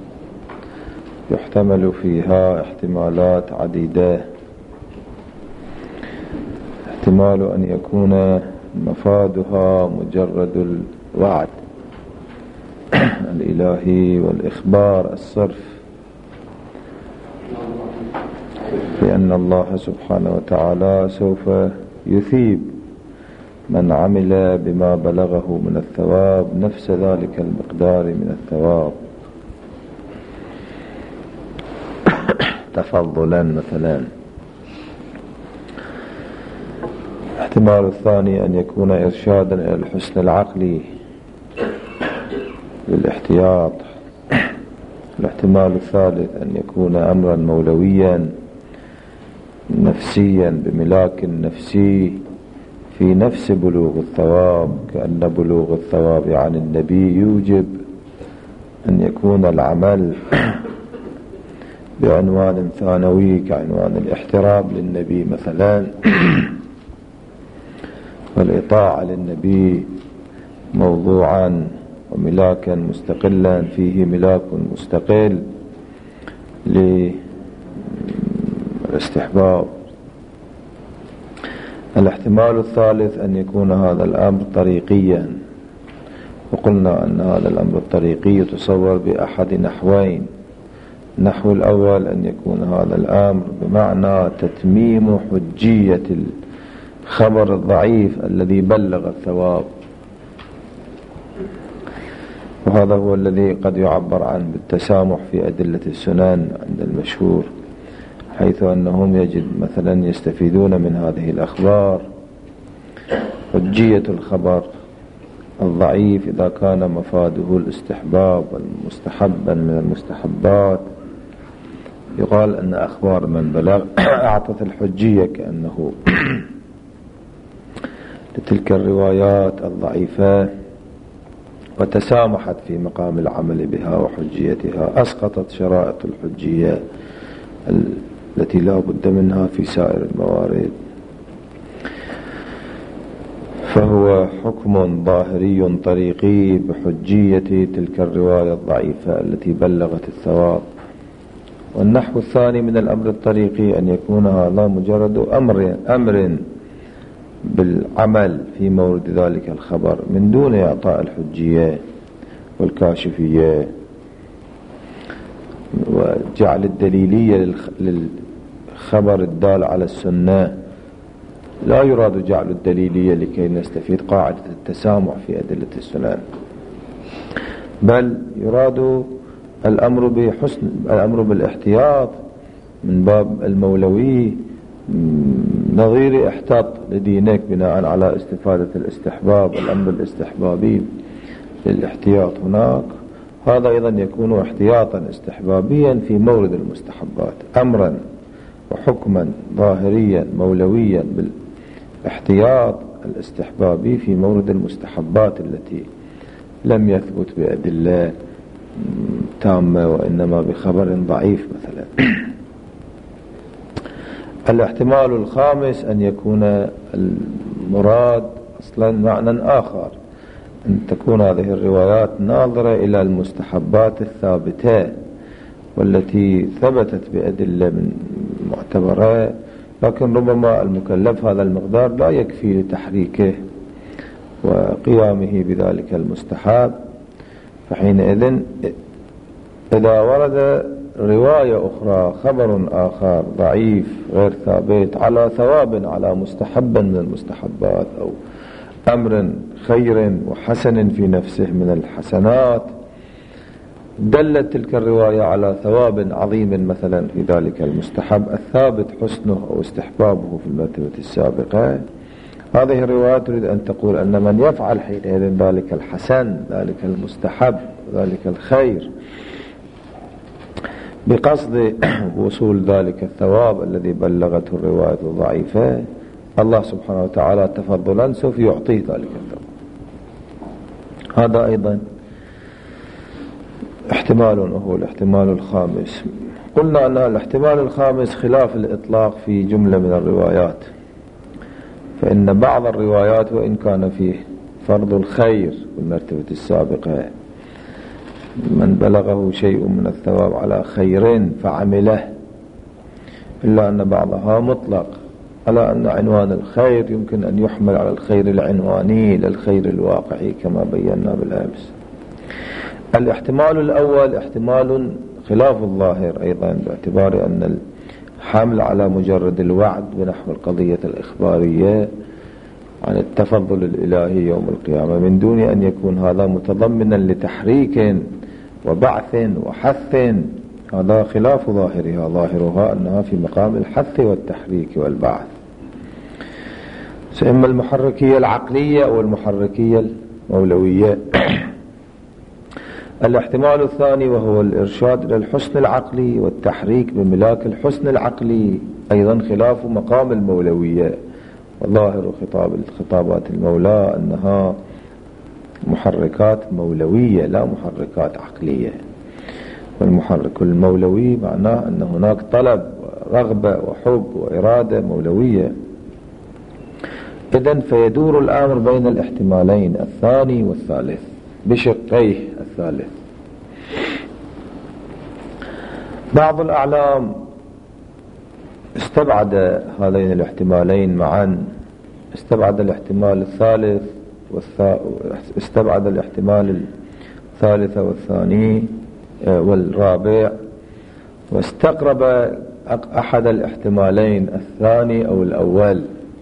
Speaker 1: يحتمل فيها احتمالات عديدة. احتمال أن يكون مفادها مجرد الوعد الإلهي والإخبار الصرف، لأن الله سبحانه وتعالى سوف يثيب من عمل بما بلغه من الثواب نفس ذلك المقدار من الثواب تفضلا مثلا. الاحتمال الثاني أن يكون إرشادا إلى الحسن العقلي بالاحتياط. الاحتمال الثالث أن يكون أمرا مولويا نفسيا بملاك نفسي في نفس بلوغ الثواب، كأن بلوغ الثواب عن النبي يوجب أن يكون العمل بعنوان ثانوي كعنوان الاحترام للنبي مثلا، والإطاعة للنبي موضوعا وملاكا مستقلا فيه ملاك مستقل للاستحباب. الاحتمال الثالث أن يكون هذا الأمر طريقيا، وقلنا أن هذا الأمر الطريقي يتصور بأحد نحوين. النحو الأول أن يكون هذا الأمر بمعنى تتميم حجية الخبر الضعيف الذي بلغ الثواب، وهذا هو الذي قد يعبر عنه بالتسامح في أدلة السنن عند المشهور، حيث أنهم يجد مثلا يستفيدون من هذه الأخبار حجية الخبر الضعيف إذا كان مفاده الاستحباب والمستحبا من المستحبات. يقال أن أخبار من بلغ أعطت الحجية كأنه لتلك الروايات الضعيفة، وتسامحت في مقام العمل بها وحجيتها، أسقطت شرائط الحجية التي لا بد منها في سائر الموارد. فهو حكم ظاهري طريقي بحجية تلك الرواية الضعيفة التي بلغت الثواب. والنحو الثاني من الأمر الطريقي أن يكون هذا مجرد أمر بالعمل في مورد ذلك الخبر من دون إعطاء الحجية والكاشفية وجعل الدليلية للخبر الدال على السنة. لا يراد جعل الدليلية لكي نستفيد قاعدة التسامح في أدلة السنن، بل يراد الأمر بالاحتياط من باب المولوي، نظير احتاط لدينك بناء على استفادة الاستحباب، الأمر الاستحبابي للاحتياط هناك. هذا أيضا يكون احتياطا استحبابيا في مورد المستحبات، أمرا وحكما ظاهريا مولويا بالاحتياط الاستحبابي في مورد المستحبات التي لم يثبت بأدلة تامة وإنما بخبر ضعيف مثلا. الاحتمال الخامس أن يكون المراد أصلا معنى آخر، أن تكون هذه الروايات ناظرة إلى المستحبات الثابتة والتي ثبتت بأدلة من معتبرة، لكن ربما المكلف هذا المقدار لا يكفي لتحريكه وقيامه بذلك المستحب. فحينئذ إذا ورد رواية أخرى، خبر آخر ضعيف غير ثابت على ثواب على مستحب من المستحبات أو أمر خير وحسن في نفسه من الحسنات، دلت تلك الرواية على ثواب عظيم مثلا في ذلك المستحب الثابت حسنه أو استحبابه في المرتبة السابقة، هذه الرواية تريد أن تقول أن من يفعل حينئذ ذلك الحسن، ذلك المستحب، ذلك الخير بقصد وصول ذلك الثواب الذي بلغته الرواية الضعيفة، الله سبحانه وتعالى تفضلا سوف يعطيه ذلك الثواب. هذا أيضا احتمال وهو الاحتمال الخامس. قلنا أن الاحتمال الخامس خلاف الإطلاق في جملة من الروايات، فإن بعض الروايات وإن كان فيه فرض الخير بالمرتبة السابقة، من بلغه شيء من الثواب على خير فعمله، إلا أن بعضها مطلق على أن عنوان الخير يمكن أن يحمل على الخير العنواني للخير الواقعي كما بينا بالأمس. الاحتمال الأول احتمال خلاف الظاهر أيضا، باعتبار أن الحمل على مجرد الوعد بنحو القضية الإخبارية عن التفضل الإلهي يوم القيامة من دون أن يكون هذا متضمنا لتحريك وبعث وحث، هذا خلاف ظاهرها. ظاهرها أنها في مقام الحث والتحريك والبعث، إما المحركية العقلية أو المحركية المولوية. الاحتمال الثاني وهو الإرشاد إلى الحسن العقلي والتحريك بملاك الحسن العقلي، أيضا خلاف مقام المولوية، وظاهر خطابات المولى أنها محركات مولوية لا محركات عقلية. والمحرك المولوي معناه أن هناك طلب ورغبة وحب وإرادة مولوية. إذن فيدور الأمر بين الاحتمالين الثاني والثالث بشقيه الثالث. بعض الأعلام استبعد هذين الاحتمالين معا، استبعد الاحتمال الثالث استبعد الاحتمال الثالث والثاني والرابع، واستقرب أحد الاحتمالين الثاني أو الأول.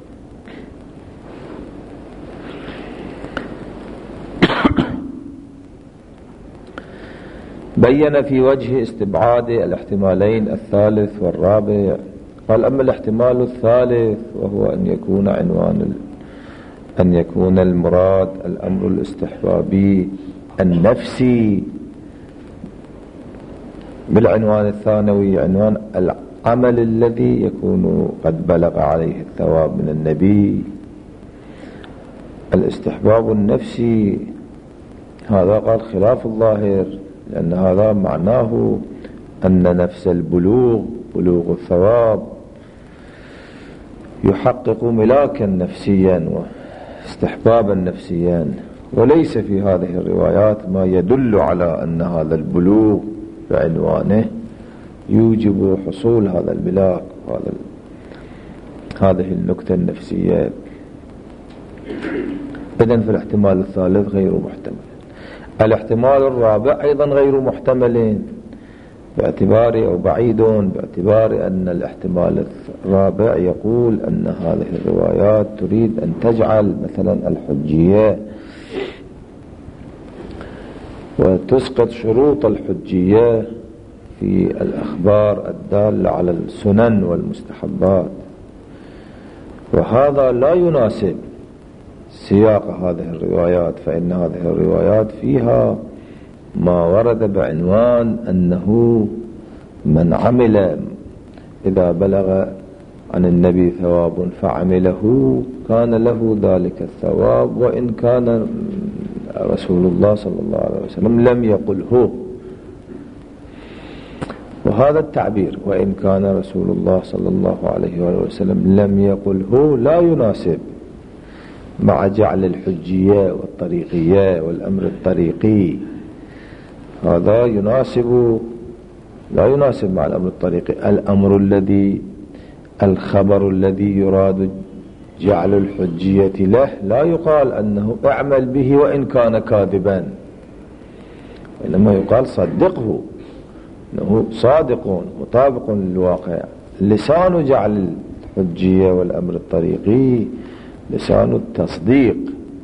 Speaker 1: بين في وجه استبعاد الاحتمالين الثالث والرابع، قال: أما الاحتمال الثالث وهو أن يكون المراد الأمر الاستحبابي النفسي بالعنوان الثانوي، عنوان العمل الذي يكون قد بلغ عليه الثواب من النبي. الاستحباب النفسي هذا قال خلاف الظاهر، لأن هذا معناه أن نفس بلوغ الثواب يحقق ملاكا نفسيا واستحبابا نفسيا، وليس في هذه الروايات ما يدل على أن هذا البلوغ بعنوانه يوجب حصول هذا الملاك، هذه النكتة النفسية. إذن في الاحتمال الثالث غير محتمل. الاحتمال الرابع أيضا غير محتمل باعتبار أو بعيد، باعتبار أن الاحتمال الرابع يقول أن هذه الروايات تريد أن تجعل مثلا الحجية وتسقط شروط الحجية في الأخبار الدالة على السنن والمستحبات، وهذا لا يناسب سياق هذه الروايات. فإن هذه الروايات فيها ما ورد بعنوان أنه من عمل إذا بلغ عن النبي ثواب فعمله كان له ذلك الثواب، وإن كان رسول الله صلى الله عليه وسلم لم يقله. وهذا التعبير وإن كان رسول الله صلى الله عليه وسلم لم يقله لا يناسب مع جعل الحجية والطريقية والأمر الطريقي. هذا لا يناسب مع الأمر الطريقي. الخبر الذي يراد جعل الحجية له لا يقال أنه اعمل به وإن كان كاذبا، إنما يقال صدقه، أنه صادق مطابق للواقع. لسان جعل الحجية والأمر الطريقي لسان التصديق،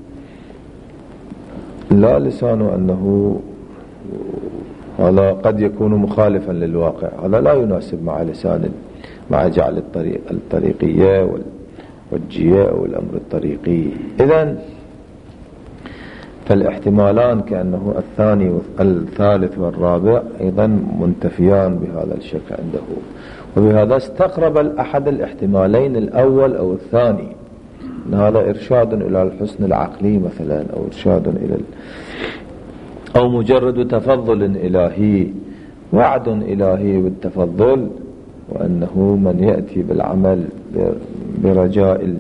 Speaker 1: لا لسان أنه هذا قد يكون مخالفا للواقع. هذا لا يناسب مع جعل الطريقية والحجية والأمر الطريقي. إذن فالاحتمالان كأنه الثاني الثالث والرابع أيضا منتفيان بهذا الشكل عنده، وبهذا استقرب أحد الاحتمالين الأول أو الثاني، إن هذا إرشاد إلى الحسن العقلي مثلا، أو إرشاد إلى أو مجرد تفضل إلهي، وعد إلهي بالتفضل، وأنه من يأتي بالعمل برجاء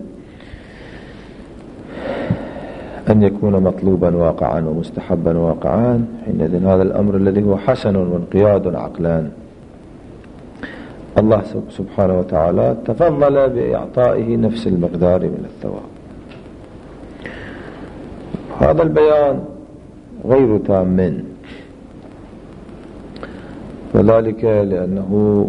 Speaker 1: أن يكون مطلوبا واقعا ومستحبا واقعا، حينئذ هذا الأمر الذي هو حسن وانقياد عقلان. الله سبحانه وتعالى تفضل بإعطائه نفس المقدار من الثواب. هذا البيان غير تام، وذلك لأنه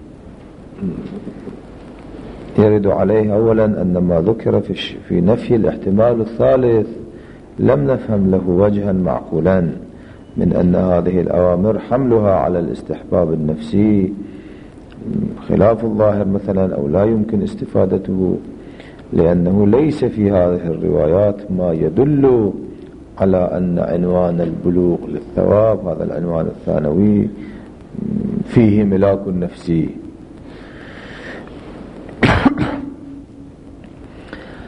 Speaker 1: يرد عليه أولا أن ما ذكر في نفي الاحتمال الثالث لم نفهم له وجها معقولا من أن هذه الأوامر حملها على الاستحباب النفسي خلاف الظاهر مثلا، أو لا يمكن استفادته، لأنه ليس في هذه الروايات ما يدل على أن عنوان البلوغ للثواب، هذا العنوان الثانوي، فيه ملاك نفسي.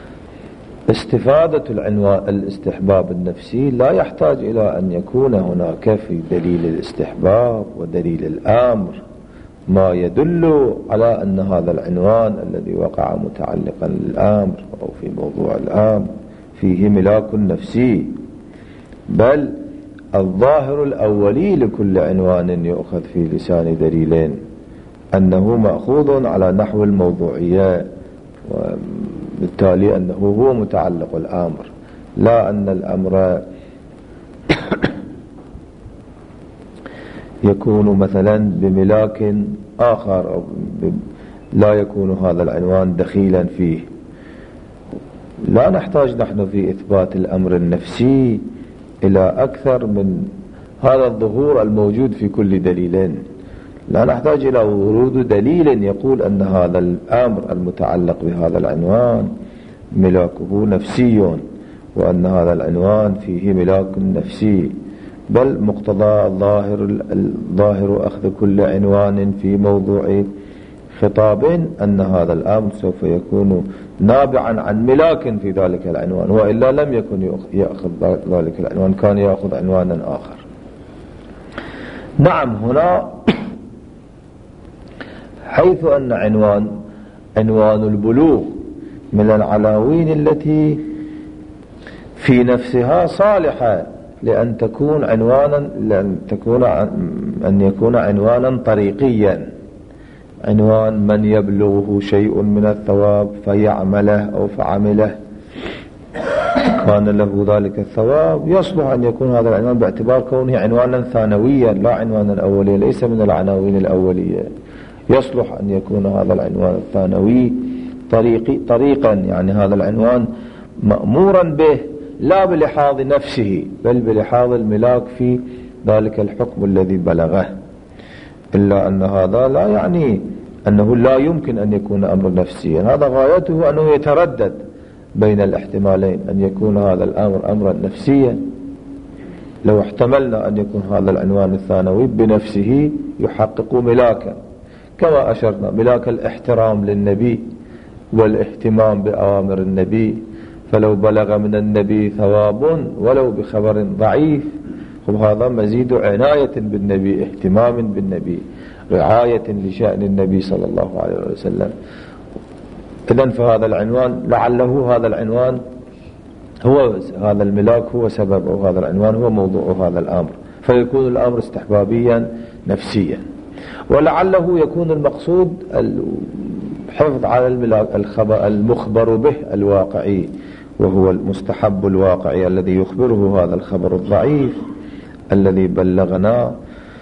Speaker 1: استفادة العنوان الاستحباب النفسي لا يحتاج إلى أن يكون هناك في دليل الاستحباب ودليل الأمر ما يدل على أن هذا العنوان الذي وقع متعلقا للأمر أو في موضوع الأمر فيه ملاك نفسي، بل الظاهر الأولي لكل عنوان يؤخذ في لسان دليلين أنه مأخوذ على نحو الموضوعية، وبالتالي أنه هو متعلق الأمر، لا أن الأمر يكون مثلا بملاك آخر أو لا يكون هذا العنوان دخيلا فيه. لا نحتاج نحن في إثبات الأمر النفسي إلى أكثر من هذا الظهور الموجود في كل دليلين. لا نحتاج إلى ورود دليل يقول أن هذا الأمر المتعلق بهذا العنوان ملاكه نفسي وأن هذا العنوان فيه ملاك نفسي، بل مقتضى الظاهر أخذ كل عنوان في موضوع خطاب أن هذا الأمر سوف يكون نابعا عن ملاك في ذلك العنوان، وإلا لم يكن يأخذ ذلك العنوان، كان يأخذ عنوانا آخر. نعم، هنا حيث أن عنوان البلوغ من العناوين التي في نفسها صالحة لأن يكون عنوانا طريقيا، عنوان من يبلغه شيء من الثواب فيعمله أو فعمله كان له ذلك الثواب، يصلح أن يكون هذا العنوان باعتبار كونه عنوانا ثانويا لا عنوانا أوليا، ليس من العناوين الأولية. يصلح أن يكون هذا العنوان الثانوي طريقا، يعني هذا العنوان مأمورا به لا بلحاظ نفسه بل بلحاظ الملاك في ذلك الحكم الذي بلغه، إلا أن هذا لا يعني أنه لا يمكن أن يكون أمر نفسيا. هذا غايته أنه يتردد بين الاحتمالين، أن يكون هذا الأمر أمرا نفسيا لو احتملنا أن يكون هذا العنوان الثانوي بنفسه يحقق ملاكا، كما أشرنا ملاك الاحترام للنبي والاهتمام بأوامر النبي، فلو بلغ من النبي ثواب ولو بخبر ضعيف، هذا مزيد عناية بالنبي، اهتمام بالنبي، رعاية لشأن النبي صلى الله عليه وسلم. إذن فهذا العنوان لعله هذا العنوان هو هذا الملاك هو سبب، أو هذا العنوان هو موضوع هذا الأمر، فيكون الأمر استحبابيا نفسيا. ولعله يكون المقصود الحفظ على الخبر المخبر به الواقعي، وهو المستحب الواقعي الذي يخبره هذا الخبر الضعيف الذي بلغنا،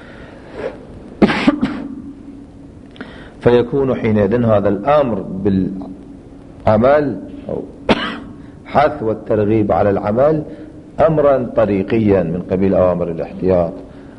Speaker 1: فيكون حينئذ هذا الأمر بالعمل أو حث والترغيب على العمل أمرا طريقيا من قبيل أوامر الاحتياط،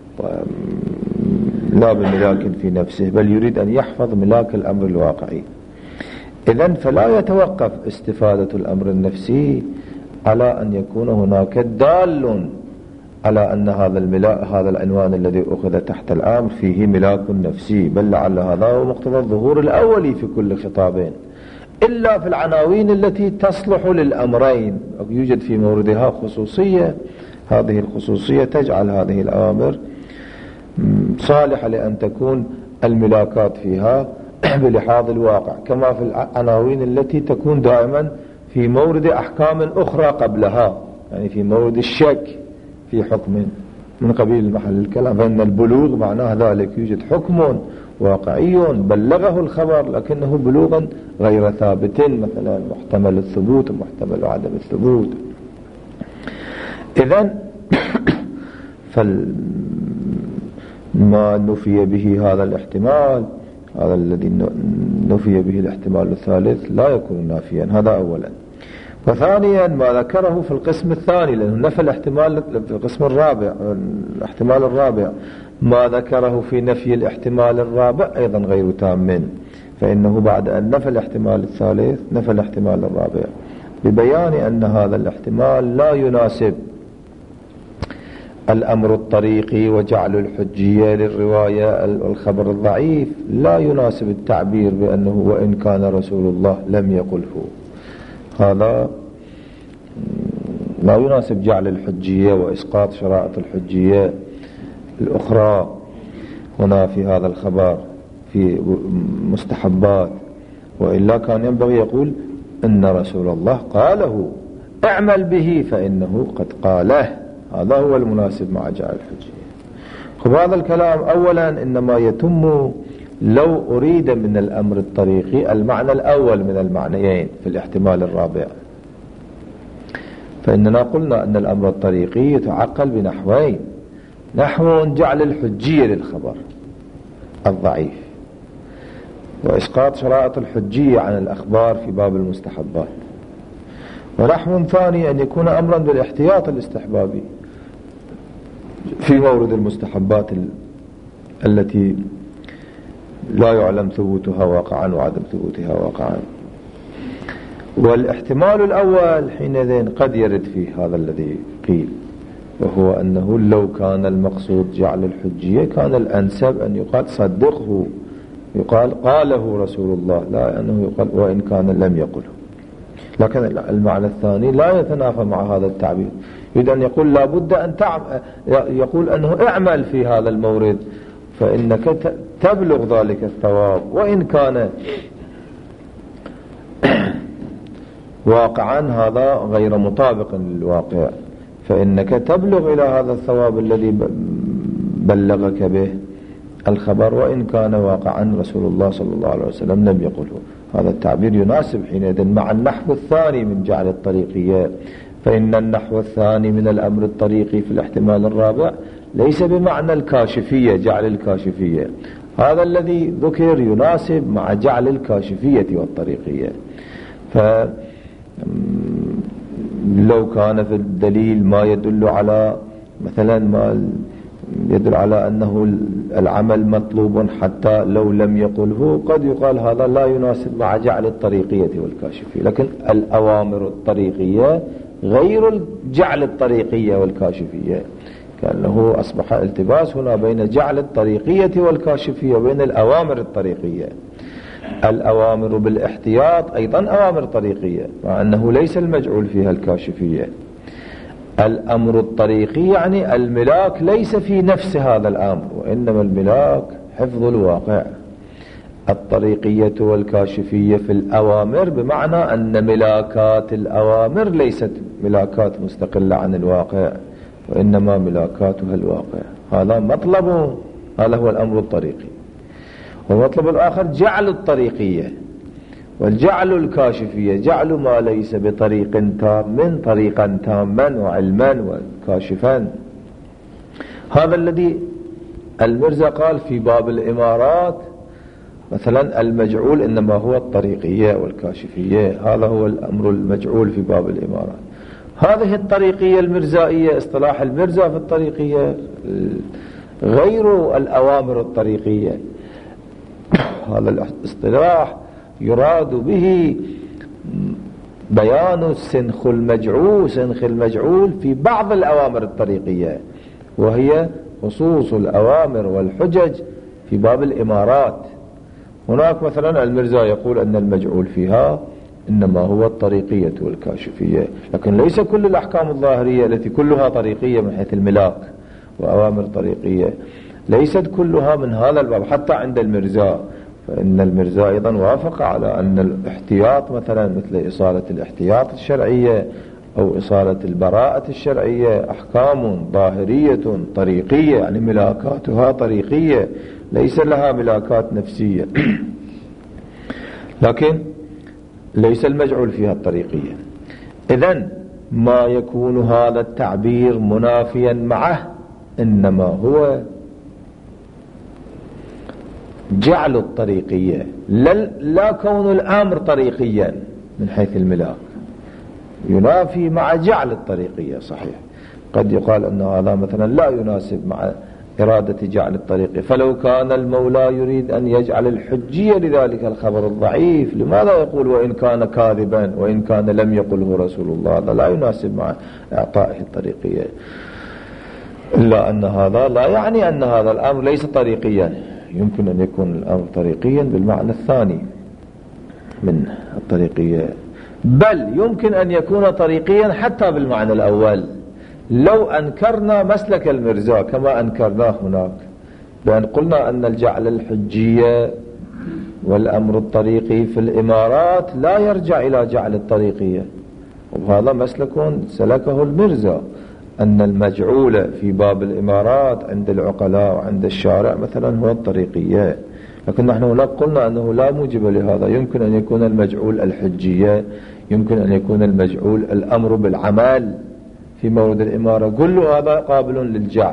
Speaker 1: لا بملاك في نفسه، بل يريد أن يحفظ ملاك الأمر الواقعي. إذن فلا يتوقف استفادة الأمر النفسي على أن يكون هناك دال على أن هذا العنوان الذي أخذ تحت الأمر فيه ملاك نفسي، بل لعل هذا هو مقتضى الظهور الأولي في كل خطابين، إلا في العناوين التي تصلح للأمرين يوجد في موردها خصوصية، هذه الخصوصية تجعل هذه الأوامر صالحة لأن تكون الملاكات فيها بلحاظ الواقع، كما في العناوين التي تكون دائما في مورد أحكام أخرى قبلها، يعني في مورد الشك في حكم من قبيل محل الكلام، فإن البلوغ معناه ذلك يوجد حكم واقعي بلغه الخبر لكنه بلوغا غير ثابت، مثلا محتمل الثبوت ومحتمل عدم الثبوت. إذن ما نفي به هذا الاحتمال، هذا الذي نفي به الاحتمال الثالث لا يكون نافيا، هذا أولا. وثانيا ما ذكره في القسم الثاني، لأنه نفى الاحتمال في القسم الرابع، الاحتمال الرابع، ما ذكره في نفي الاحتمال الرابع أيضا غير تام، فإنه بعد أن نفى الاحتمال الثالث نفى الاحتمال الرابع ببيان أن هذا الاحتمال لا يناسب الأمر الطريقي وجعل الحجية للرواية الخبر الضعيف، لا يناسب التعبير بأنه وإن كان رسول الله لم يقله. هذا لا يناسب جعل الحجية وإسقاط شرائط الحجية الأخرى هنا في هذا الخبر في مستحبات، وإلا كان ينبغي يقول إن رسول الله قاله اعمل به فإنه قد قاله. هذا هو المناسب مع جعل الحجية. هذا الكلام أولا إنما يتم لو أريد من الأمر الطريقي المعنى الأول من المعنيين في الاحتمال الرابع. فإننا قلنا أن الأمر الطريقي يتعقل بنحوين: نحو جعل الحجية للخبر الضعيف وإسقاط شرائط الحجية عن الأخبار في باب المستحبات، ونحو ثاني أن يكون أمرا بالاحتياط الاستحبابي في مورد المستحبات التي لا يعلم ثبوتها واقعا وعدم ثبوتها واقعا. والاحتمال الأول حينئذ قد يرد فيه هذا الذي قيل، وهو أنه لو كان المقصود جعل الحجية كان الأنسب أن يقال صدقه، يقال قاله رسول الله، لا أنه يقال وإن كان لم يقله. لكن المعنى الثاني لا يتنافى مع هذا التعبير، يريد أن يقول لابد أن يقول أنه اعمل في هذا المورد فإنك تبلغ ذلك الثواب، وإن كان واقعا هذا غير مطابق للواقع فإنك تبلغ إلى هذا الثواب الذي بلغك به الخبر، وإن كان واقعا رسول الله صلى الله عليه وسلم لم يقله. هذا التعبير يناسب حينئذ مع النحو الثاني من جعل الطريقية. فإن النحو الثاني من الأمر الطريقي في الاحتمال الرابع ليس بمعنى الكاشفية، جعل الكاشفية، هذا الذي ذكر يناسب مع جعل الكاشفية والطريقية. فلو كان في الدليل ما يدل على مثلا ما يدل على أنه العمل مطلوب حتى لو لم يقله، قد يقال هذا لا يناسب مع جعل الطريقية والكاشفية. لكن الأوامر الطريقية غير جعل الطريقية والكاشفية، كأنه أصبح التباس هنا بين جعل الطريقية والكاشفية وبين الأوامر الطريقية. الأوامر بالاحتياط أيضا أوامر طريقية مع أنه ليس المجعول فيها الكاشفية. الأمر الطريقي يعني الملاك ليس في نفس هذا الأمر، وإنما الملاك حفظ الواقع. الطريقية والكاشفية في الأوامر بمعنى أن ملاكات الأوامر ليست ملاكات مستقلة عن الواقع، وإنما ملاكاتها الواقع. هذا مطلب، هذا هو الأمر الطريقي. والمطلب الآخر جعل الطريقية، والجعل الكاشفية جعل ما ليس بطريق تام طريقا تاما وعلما وكاشفا. هذا الذي المرزا قال في باب الإمارات مثلا المجعول إنما هو الطريقية والكاشفية، هذا هو الأمر المجعول في باب الإمارات. هذه الطريقية المرزائية اصطلاح المرزا في الطريقية غير الأوامر الطريقية. هذا الاصطلاح يراد به بيان سنخ المجعول في بعض الأوامر الطريقية، وهي خصوص الأوامر والحجج في باب الإمارات. هناك مثلا المرزا يقول أن المجعول فيها إنما هو الطريقية والكاشفية، لكن ليس كل الأحكام الظاهرية التي كلها طريقية من حيث الملاك وأوامر طريقية ليست كلها من هذا الباب حتى عند المرزا. فإن المرزا أيضا وافق على أن الاحتياط مثلا مثل إصالة الاحتياط الشرعية أو إصالة البراءة الشرعية أحكام ظاهرية طريقية، يعني ملاكاتها طريقية ليس لها ملاكات نفسية، لكن ليس المجعول فيها الطريقية. إذن ما يكون هذا التعبير منافيا معه إنما هو جعل الطريقية، لا كون الأمر طريقيا من حيث الملاك، ينافي مع جعل الطريقية. صحيح قد يقال أن هذا مثلا لا يناسب مع إرادة جعل الطريقية، فلو كان المولى يريد أن يجعل الحجية لذلك الخبر الضعيف لماذا يقول وإن كان كاذبا وإن كان لم يقله رسول الله؟ هذا لا يناسب مع إعطائه الطريقية. إلا أن هذا لا يعني أن هذا الأمر ليس طريقيا، يمكن أن يكون الأمر طريقيا بالمعنى الثاني من الطريقية. بل يمكن أن يكون طريقيا حتى بالمعنى الأول. لو أنكرنا مسلك المرزا كما أنكرناه هناك، بأن قلنا أن الجعل الحجية والأمر الطريقي في الإمارات لا يرجع إلى جعل الطريقية، وهذا مسلك سلكه المرزا، أن المجعول في باب الإمارات عند العقلاء وعند الشارع مثلا هو الطريقية، لكن نحن هناك قلنا أنه لا موجب لهذا. يمكن أن يكون المجعول الحجية، يمكن أن يكون المجعول الأمر بالعمل في مورد الإمارة، كل هذا قابل للجعل.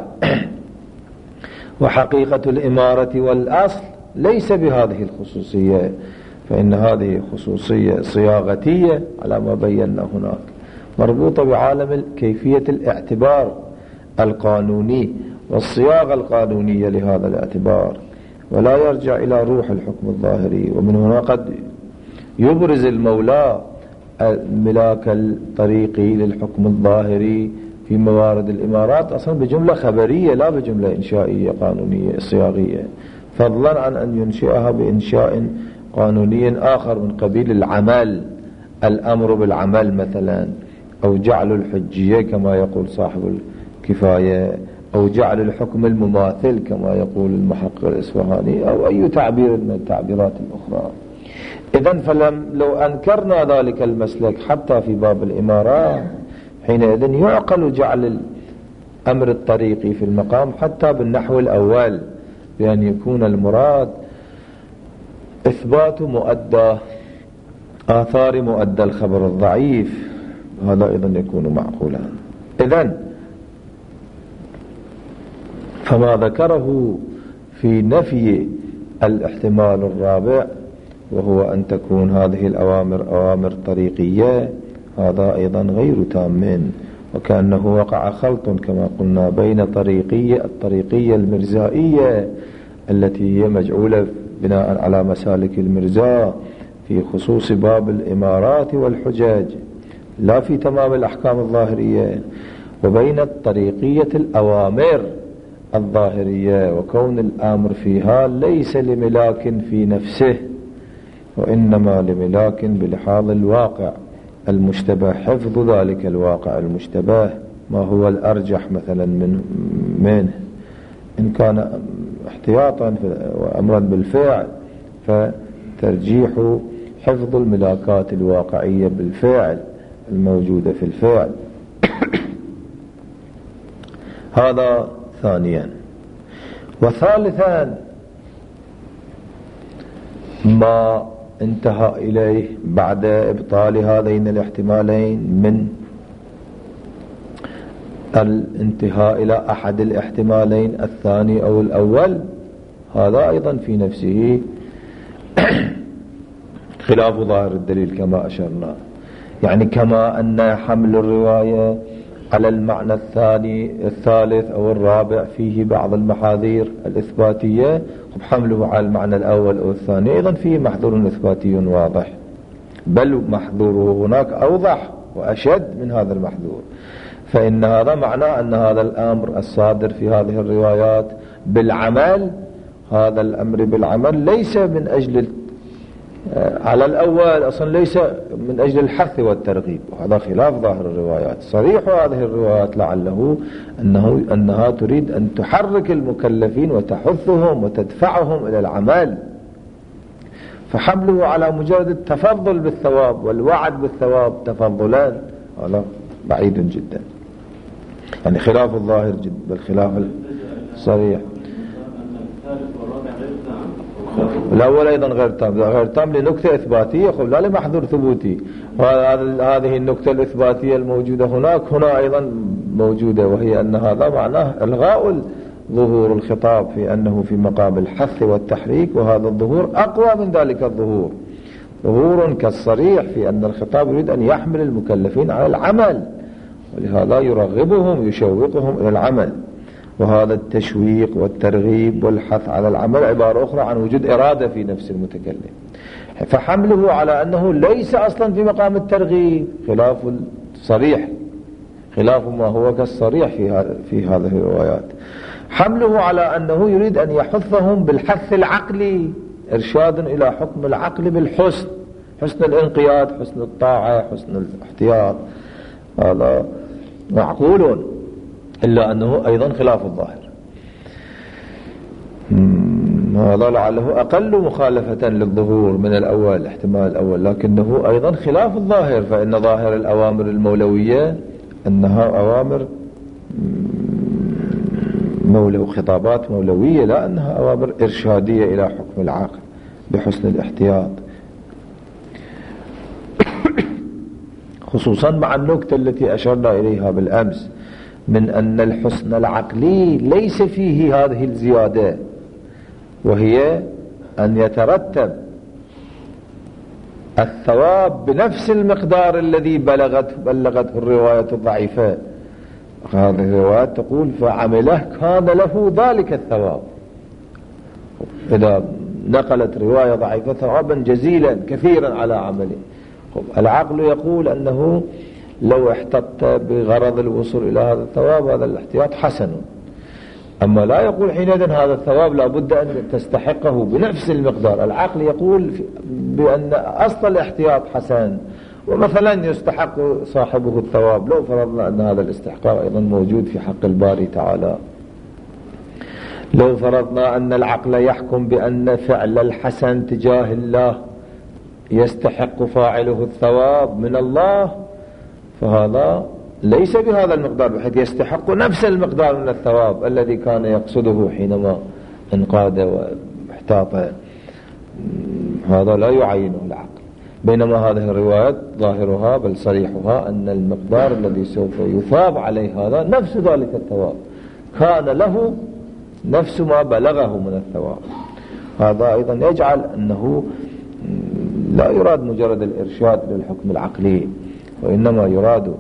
Speaker 1: وحقيقة الإمارة والأصل ليس بهذه الخصوصية، فإن هذه خصوصية صياغتية على ما بينا هناك، مربوطة بعالم كيفية الاعتبار القانوني والصياغة القانونية لهذا الاعتبار، ولا يرجع إلى روح الحكم الظاهري. ومن هنا قد يبرز المولى الملاك الطريقي للحكم الظاهري في موارد الإمارات أصلا بجملة خبرية لا بجملة إنشائية قانونية صياغية، فضلا عن أن ينشئها بإنشاء قانوني آخر من قبيل العمل، الأمر بالعمل مثلا، أو جعل الحجية كما يقول صاحب الكفاية، أو جعل الحكم المماثل كما يقول المحقق الإصفهاني، أو أي تعبير من التعبيرات الأخرى. إذن لو أنكرنا ذلك المسلك حتى في باب الإمارة، حينئذ يعقل جعل الأمر الطريقي في المقام حتى بالنحو الأول، بأن يكون المراد إثبات مؤدى آثار مؤدى الخبر الضعيف، هذا أيضا يكون معقولا. إذن فما ذكره في نفي الاحتمال الرابع، وهو أن تكون هذه الأوامر أوامر طريقية، هذا أيضا غير تام، وكأنه وقع خلط كما قلنا بين الطريقية المرزائية التي هي مجعولة بناء على مسالك المرزا في خصوص باب الإمارات والحجاج لا في تمام الأحكام الظاهرية، وبين الطريقية الأوامر الظاهرية، وكون الأمر فيها ليس لملاك في نفسه، وإنما لملاك بلحاظ الواقع المشتبه، حفظ ذلك الواقع المشتبه ما هو الأرجح مثلا منه، إن كان احتياطا وأمرا بالفعل فترجيح حفظ الملاكات الواقعية بالفعل الموجودة في الفعل. هذا ثانيا. وثالثا ما انتهى إليه بعد إبطال هذين الاحتمالين من الانتهاء إلى أحد الاحتمالين الثاني أو الأول، هذا أيضا في نفسه خلاف ظاهر الدليل كما أشرنا. يعني كما أن حمل الرواية على المعنى الثالث أو الرابع فيه بعض المحاذير الإثباتية، حمله على المعنى الأول أو الثاني أيضا فيه محذور إثباتي واضح، بل محذوره هناك أوضح وأشد من هذا المحذور. فإن هذا معناه أن هذا الأمر الصادر في هذه الروايات بالعمل، هذا الأمر بالعمل ليس من أجل على الأول أصلا، ليس من أجل الحث والترغيب، وهذا خلاف ظاهر الروايات. صريح هذه الروايات لعله أنها تريد أن تحرك المكلفين وتحثهم وتدفعهم إلى العمل، فحمله على مجرد التفضل بالثواب والوعد بالثواب تفضلان هذا بعيد جدا، يعني خلاف الظاهر جدا بالخلاف الصريح. الأول أيضا غير تام لنكتة إثباتية، لا لمحذور ثبوتي. هذه النكتة الإثباتية الموجودة هنا أيضا موجودة، وهي أن هذا معناه إلغاء ظهور الخطاب في أنه في مقام الحث والتحريك، وهذا الظهور أقوى من ذلك الظهور، ظهور كالصريح في أن الخطاب يريد أن يحمل المكلفين على العمل، ولهذا يرغبهم يشوقهم إلى العمل. وهذا التشويق والترغيب والحث على العمل عبارة أخرى عن وجود إرادة في نفس المتكلم، فحمله على أنه ليس أصلا في مقام الترغيب خلاف الصريح، خلاف ما هو كالصريح في هذه الروايات. حمله على أنه يريد أن يحثهم بالحث العقلي، إرشاد إلى حكم العقل بالحسن، حسن الانقياد، حسن الطاعة، حسن الاحتياط، هذا معقول، إلا أنه أيضا خلاف الظاهر. هذا لعله أقل مخالفة للظهور من الأول، الاحتمال الأول، لكنه أيضا خلاف الظاهر، فإن ظاهر الأوامر المولوية أنها أوامر خطابات مولوية، لا أنها أوامر إرشادية إلى حكم العقل بحسن الاحتياط، خصوصا مع النكتة التي أشرنا إليها بالأمس من أن الحسن العقلي ليس فيه هذه الزيادة، وهي أن يترتب الثواب بنفس المقدار الذي بلغته الرواية الضعيفة. هذه الرواية تقول فعمله كان له ذلك الثواب. إذا نقلت رواية ضعيفة ثوابا جزيلا كثيرا على عمله، العقل يقول أنه لو احتطت بغرض الوصول إلى هذا الثواب هذا الاحتياط حسن، أما لا يقول حينئذ هذا الثواب لابد أن تستحقه بنفس المقدار. العقل يقول بأن أصل الاحتياط حسن، ومثلا يستحق صاحبه الثواب لو فرضنا أن هذا الاستحقاق أيضا موجود في حق الباري تعالى. لو فرضنا أن العقل يحكم بأن فعل الحسن تجاه الله يستحق فاعله الثواب من الله، فهذا ليس بهذا المقدار بحيث يستحق نفس المقدار من الثواب الذي كان يقصده حينما انقاد واحتاط. هذا لا يعينه العقل، بينما هذه الروايات ظاهرها بل صريحها أن المقدار الذي سوف يثاب عليه هذا نفس ذلك الثواب، كان له نفس ما بلغه من الثواب. هذا أيضا يجعل أنه لا يراد مجرد الإرشاد للحكم العقلي، وإنما يراد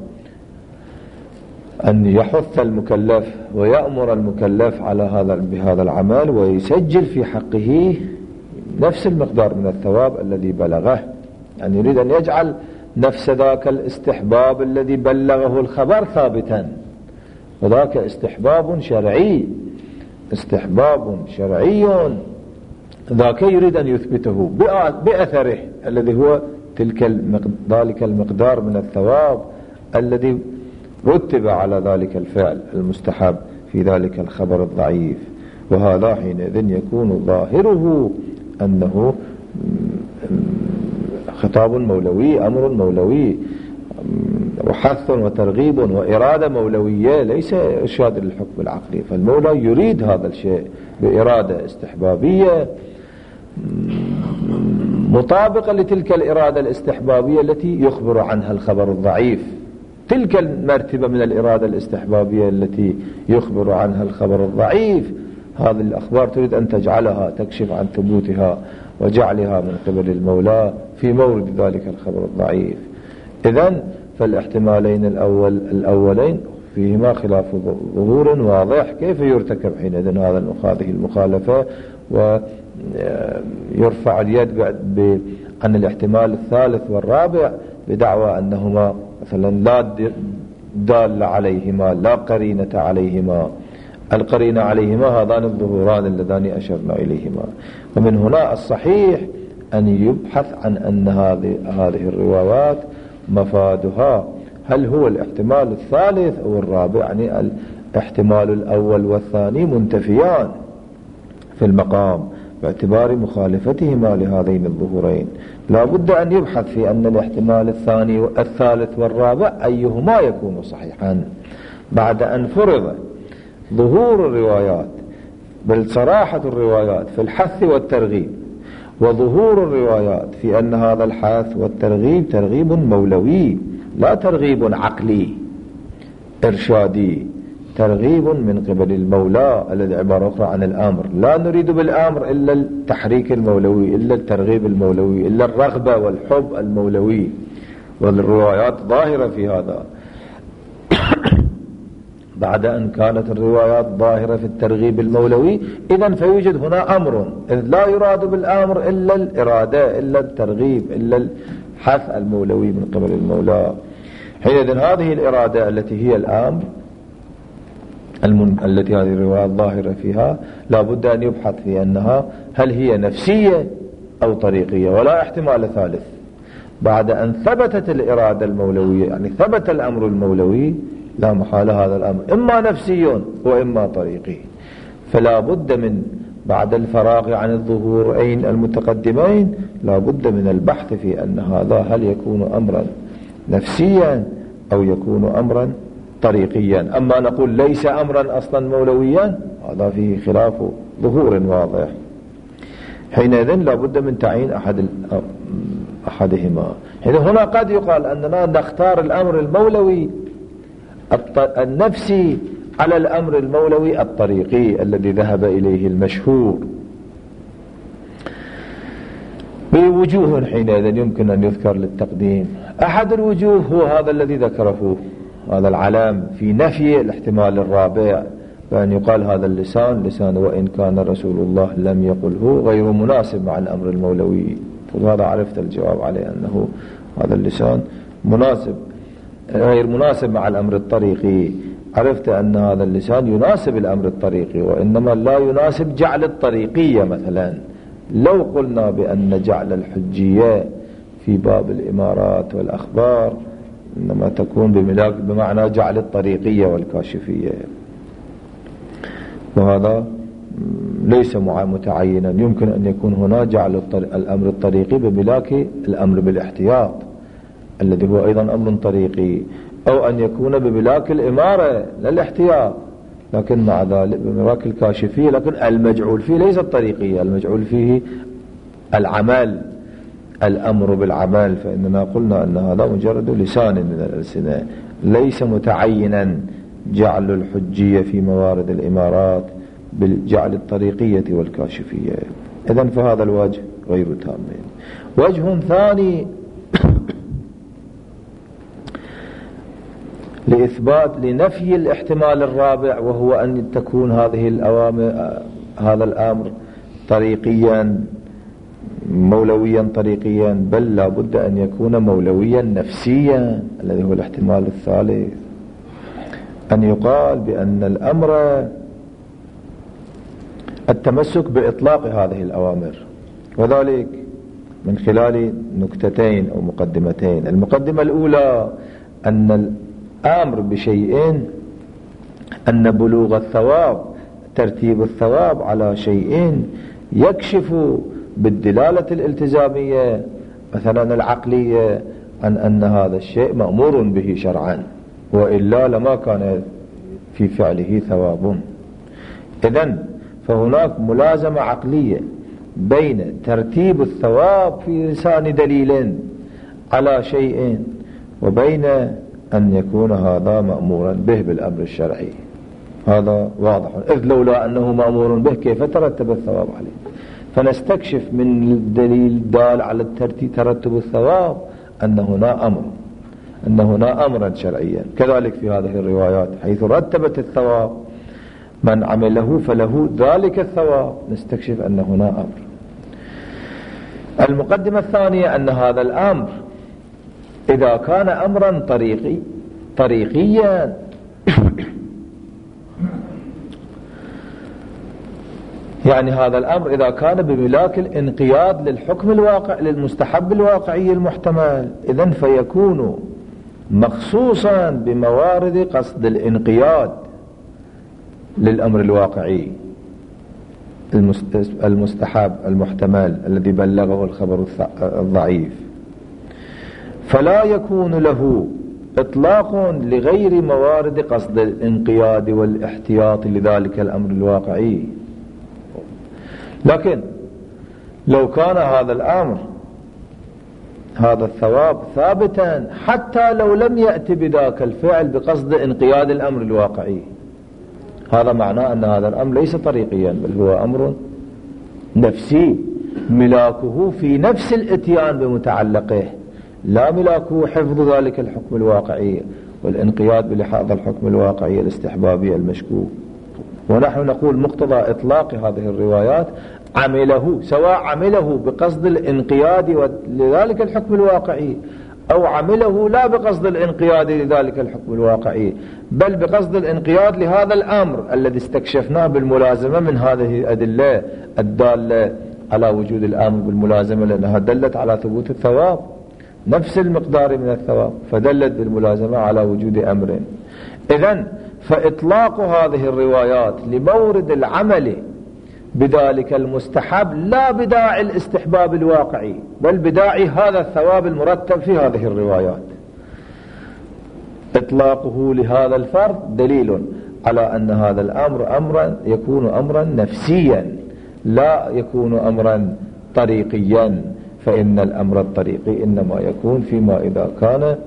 Speaker 1: أن يحث المكلف ويأمر المكلف على بهذا العمل ويسجل في حقه نفس المقدار من الثواب الذي بلغه. يعني يريد أن يجعل نفس ذاك الاستحباب الذي بلغه الخبر ثابتا، وذاك استحباب شرعي، استحباب شرعي ذاك يريد أن يثبته بأثره الذي هو ذلك المقدار من الثواب الذي رتب على ذلك الفعل المستحب في ذلك الخبر الضعيف. وهذا حينئذ يكون ظاهره أنه خطاب مولوي، أمر مولوي، وحث وترغيب وإرادة مولوية، ليس إرشاد للحكم العقلي. فالمولى يريد هذا الشيء بإرادة استحبابية مطابقة لتلك الإرادة الاستحبابية التي يخبر عنها الخبر الضعيف. تلك المرتبة من الإرادة الاستحبابية التي يخبر عنها الخبر الضعيف، هذه الأخبار تريد أن تجعلها تكشف عن ثبوتها وجعلها من قبل المولى في مورد ذلك الخبر الضعيف. إذن فالاحتمالين الأولين فيهما خلاف ظهور واضح. كيف يرتكب حينئذ هذه المخالفة ويرفع اليد عن الاحتمال الثالث والرابع بدعوى أنهما مثلا لا دال عليهما، لا قرينة عليهما؟ القرينة عليهما هذان الظهوران اللذان أشرنا إليهما. ومن هنا الصحيح أن يبحث عن أن هذه الروايات مفادها هل هو الاحتمال الثالث أو الرابع، يعني الاحتمال الأول والثاني منتفيان في المقام باعتبار مخالفتهما لهذين الظهورين. لا بد أن يبحث في أن الاحتمال الثاني والثالث والرابع أيهما يكون صحيحا بعد أن فرض ظهور الروايات بل صراحة الروايات في الحث والترغيب، وظهور الروايات في أن هذا الحث والترغيب ترغيب مولوي لا ترغيب عقلي إرشادي، ترغيب من قبل المولى الذي عبارة أخرى عن الأمر. لا نريد بالأمر إلا التحريك المولوي، إلا الترغيب المولوي، إلا الرغبة والحب المولوي، والروايات ظاهرة في هذا. بعد أن كانت الروايات ظاهرة في الترغيب المولوي، إذن فيوجد هنا أمر، إذ لا يراد بالأمر إلا الإرادة، إلا الترغيب، إلا الحث المولوي من قبل المولى. حينئذ هذه الإرادة التي هي الأمر التي هذه الروايات ظاهرة فيها لا بد أن يبحث في أنها هل هي نفسية أو طريقية، ولا احتمال ثالث. بعد أن ثبتت الإرادة المولوية، يعني ثبت الأمر المولوي، لا محالة هذا الأمر إما نفسي وإما طريقي. فلا بد من بعد الفراغ عن الظهورين المتقدمين لا بد من البحث في أن هذا هل يكون أمرا نفسيا أو يكون أمرا طريقيا. أما نقول ليس أمرا أصلا مولويا هذا فيه خلاف ظهور واضح. حينئذ لا بد من تعيين أحدهما. هنا قد يقال أننا نختار الأمر المولوي النفسي على الأمر المولوي الطريقي الذي ذهب إليه المشهور بوجوه حينئذ يمكن أن يذكر للتقديم. أحد الوجوه هو هذا الذي ذكره هذا العلام في نفي الاحتمال الرابع، بأن يقال هذا اللسان لسان وإن كان رسول الله لم يقله غير مناسب مع الأمر المولوي. وهذا عرفت الجواب عليه أنه هذا اللسان مناسب غير مناسب مع الأمر الطريقي. عرفت أن هذا اللسان يناسب الأمر الطريقي وإنما لا يناسب جعل الطريقية. مثلا لو قلنا بأن جعل الحجية في باب الإمارات والأخبار إنما تكون بمعنى جعل الطريقية والكاشفية، وهذا ليس متعينا. يمكن أن يكون هنا جعل الأمر الطريقي بملاك الأمر بالاحتياط الذي هو أيضا أمر طريقي، أو أن يكون بملاك الإمارة للاحتياط لكن مع ذلك بملاك الكاشفية، لكن المجعول فيه ليس الطريقية، المجعول فيه العمل، الأمر بالعمل. فإننا قلنا أن هذا مجرد لسان من الألسنة، ليس متعينا جعل الحجية في موارد الإمارات بالجعل الطريقية والكاشفية. إذن فهذا الوجه غير تام. وجه ثاني لإثبات لنفي الاحتمال الرابع، وهو أن تكون هذه الأوامر هذا الأمر طريقيا مولويا طريقيا، بل لا بد أن يكون مولويا نفسيا الذي هو الاحتمال الثالث، أن يقال بأن الأمر التمسك بإطلاق هذه الأوامر، وذلك من خلال نكتتين أو مقدمتين. المقدمة الأولى أن الأمر بشيء، أن بلوغ الثواب ترتيب الثواب على شيء يكشف بالدلالة الالتزامية مثلا العقلية عن أن هذا الشيء مأمور به شرعا، وإلا لما كان في فعله ثواب. إذن فهناك ملازمة عقلية بين ترتيب الثواب في لسان دليل على شيء وبين أن يكون هذا مأمورا به بالأمر الشرعي. هذا واضح، إذ لولا أنه مأمور به كيف ترتب الثواب عليه؟ فنستكشف من الدليل دال على ترتب الثواب أن هنا أمرا شرعيا. كذلك في هذه الروايات حيث رتبت الثواب من عمله فله ذلك الثواب، نستكشف أن هنا أمر. المقدمة الثانية أن هذا الأمر إذا كان أمرا طريقيا يعني هذا الأمر إذا كان بملاك الانقياد للحكم الواقع للمستحب الواقعي المحتمل، إذن فيكون مخصوصا بموارد قصد الانقياد للأمر الواقعي المستحب المحتمل الذي بلغه الخبر الضعيف، فلا يكون له إطلاق لغير موارد قصد الانقياد والاحتياط لذلك الأمر الواقعي. لكن لو كان هذا الأمر هذا الثواب ثابتا حتى لو لم يأتي بذاك الفعل بقصد انقياد الأمر الواقعي، هذا معناه أن هذا الأمر ليس طريقيا بل هو أمر نفسي ملاكه في نفس الاتيان بمتعلقه، لا ملاكه حفظ ذلك الحكم الواقعي والانقياد بلحاظ الحكم الواقعي الاستحبابي المشكوك. ونحن نقول مقتضى إطلاق هذه الروايات عمله، سواء عمله بقصد الانقياد لذلك الحكم الواقعي أو عمله لا بقصد الانقياد لذلك الحكم الواقعي بل بقصد الانقياد لهذا الأمر الذي استكشفناه بالملازمة من هذه الأدلة الدالة على وجود الأمر بالملازمة لأنها دلت على ثبوت الثواب. نفس المقدار من الثواب، فدلت بالملازمة على وجود أمر. إذن فإطلاق هذه الروايات لمورد العمل بذلك المستحب لا بداعي الاستحباب الواقعي، بل بداعي هذا الثواب المرتب في هذه الروايات. إطلاقه لهذا الفرض دليل على أن هذا الأمر يكون أمرا نفسيا لا يكون أمرا طريقيا، فإن الأمر الطريقي إنما يكون فيما إذا كان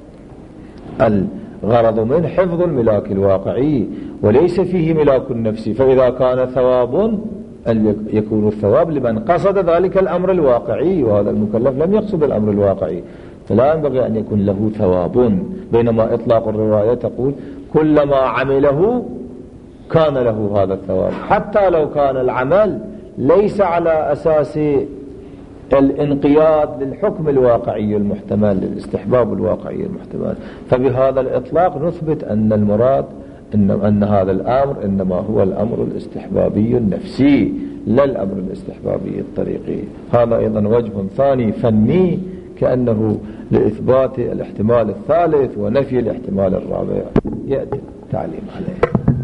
Speaker 1: الغرض من حفظ الملاك الواقعي وليس فيه ملاك نفسي، فإذا كان ثواب يكون الثواب لمن قصد ذلك الأمر الواقعي، وهذا المكلف لم يقصد الأمر الواقعي، فلا ينبغي أن يكون له ثواب. بينما إطلاق الرواية تقول كلما عمله كان له هذا الثواب، حتى لو كان العمل ليس على أساس الانقياد للحكم الواقعي المحتمل، للاستحباب الواقعي المحتمل. فبهذا الإطلاق نثبت أن المراد أن هذا الأمر إنما هو الأمر الاستحبابي النفسي لا الأمر الاستحبابي الطريقي. هذا أيضا وجه ثاني فني كأنه لإثبات الاحتمال الثالث ونفي الاحتمال الرابع، يأتي التعليم عليه.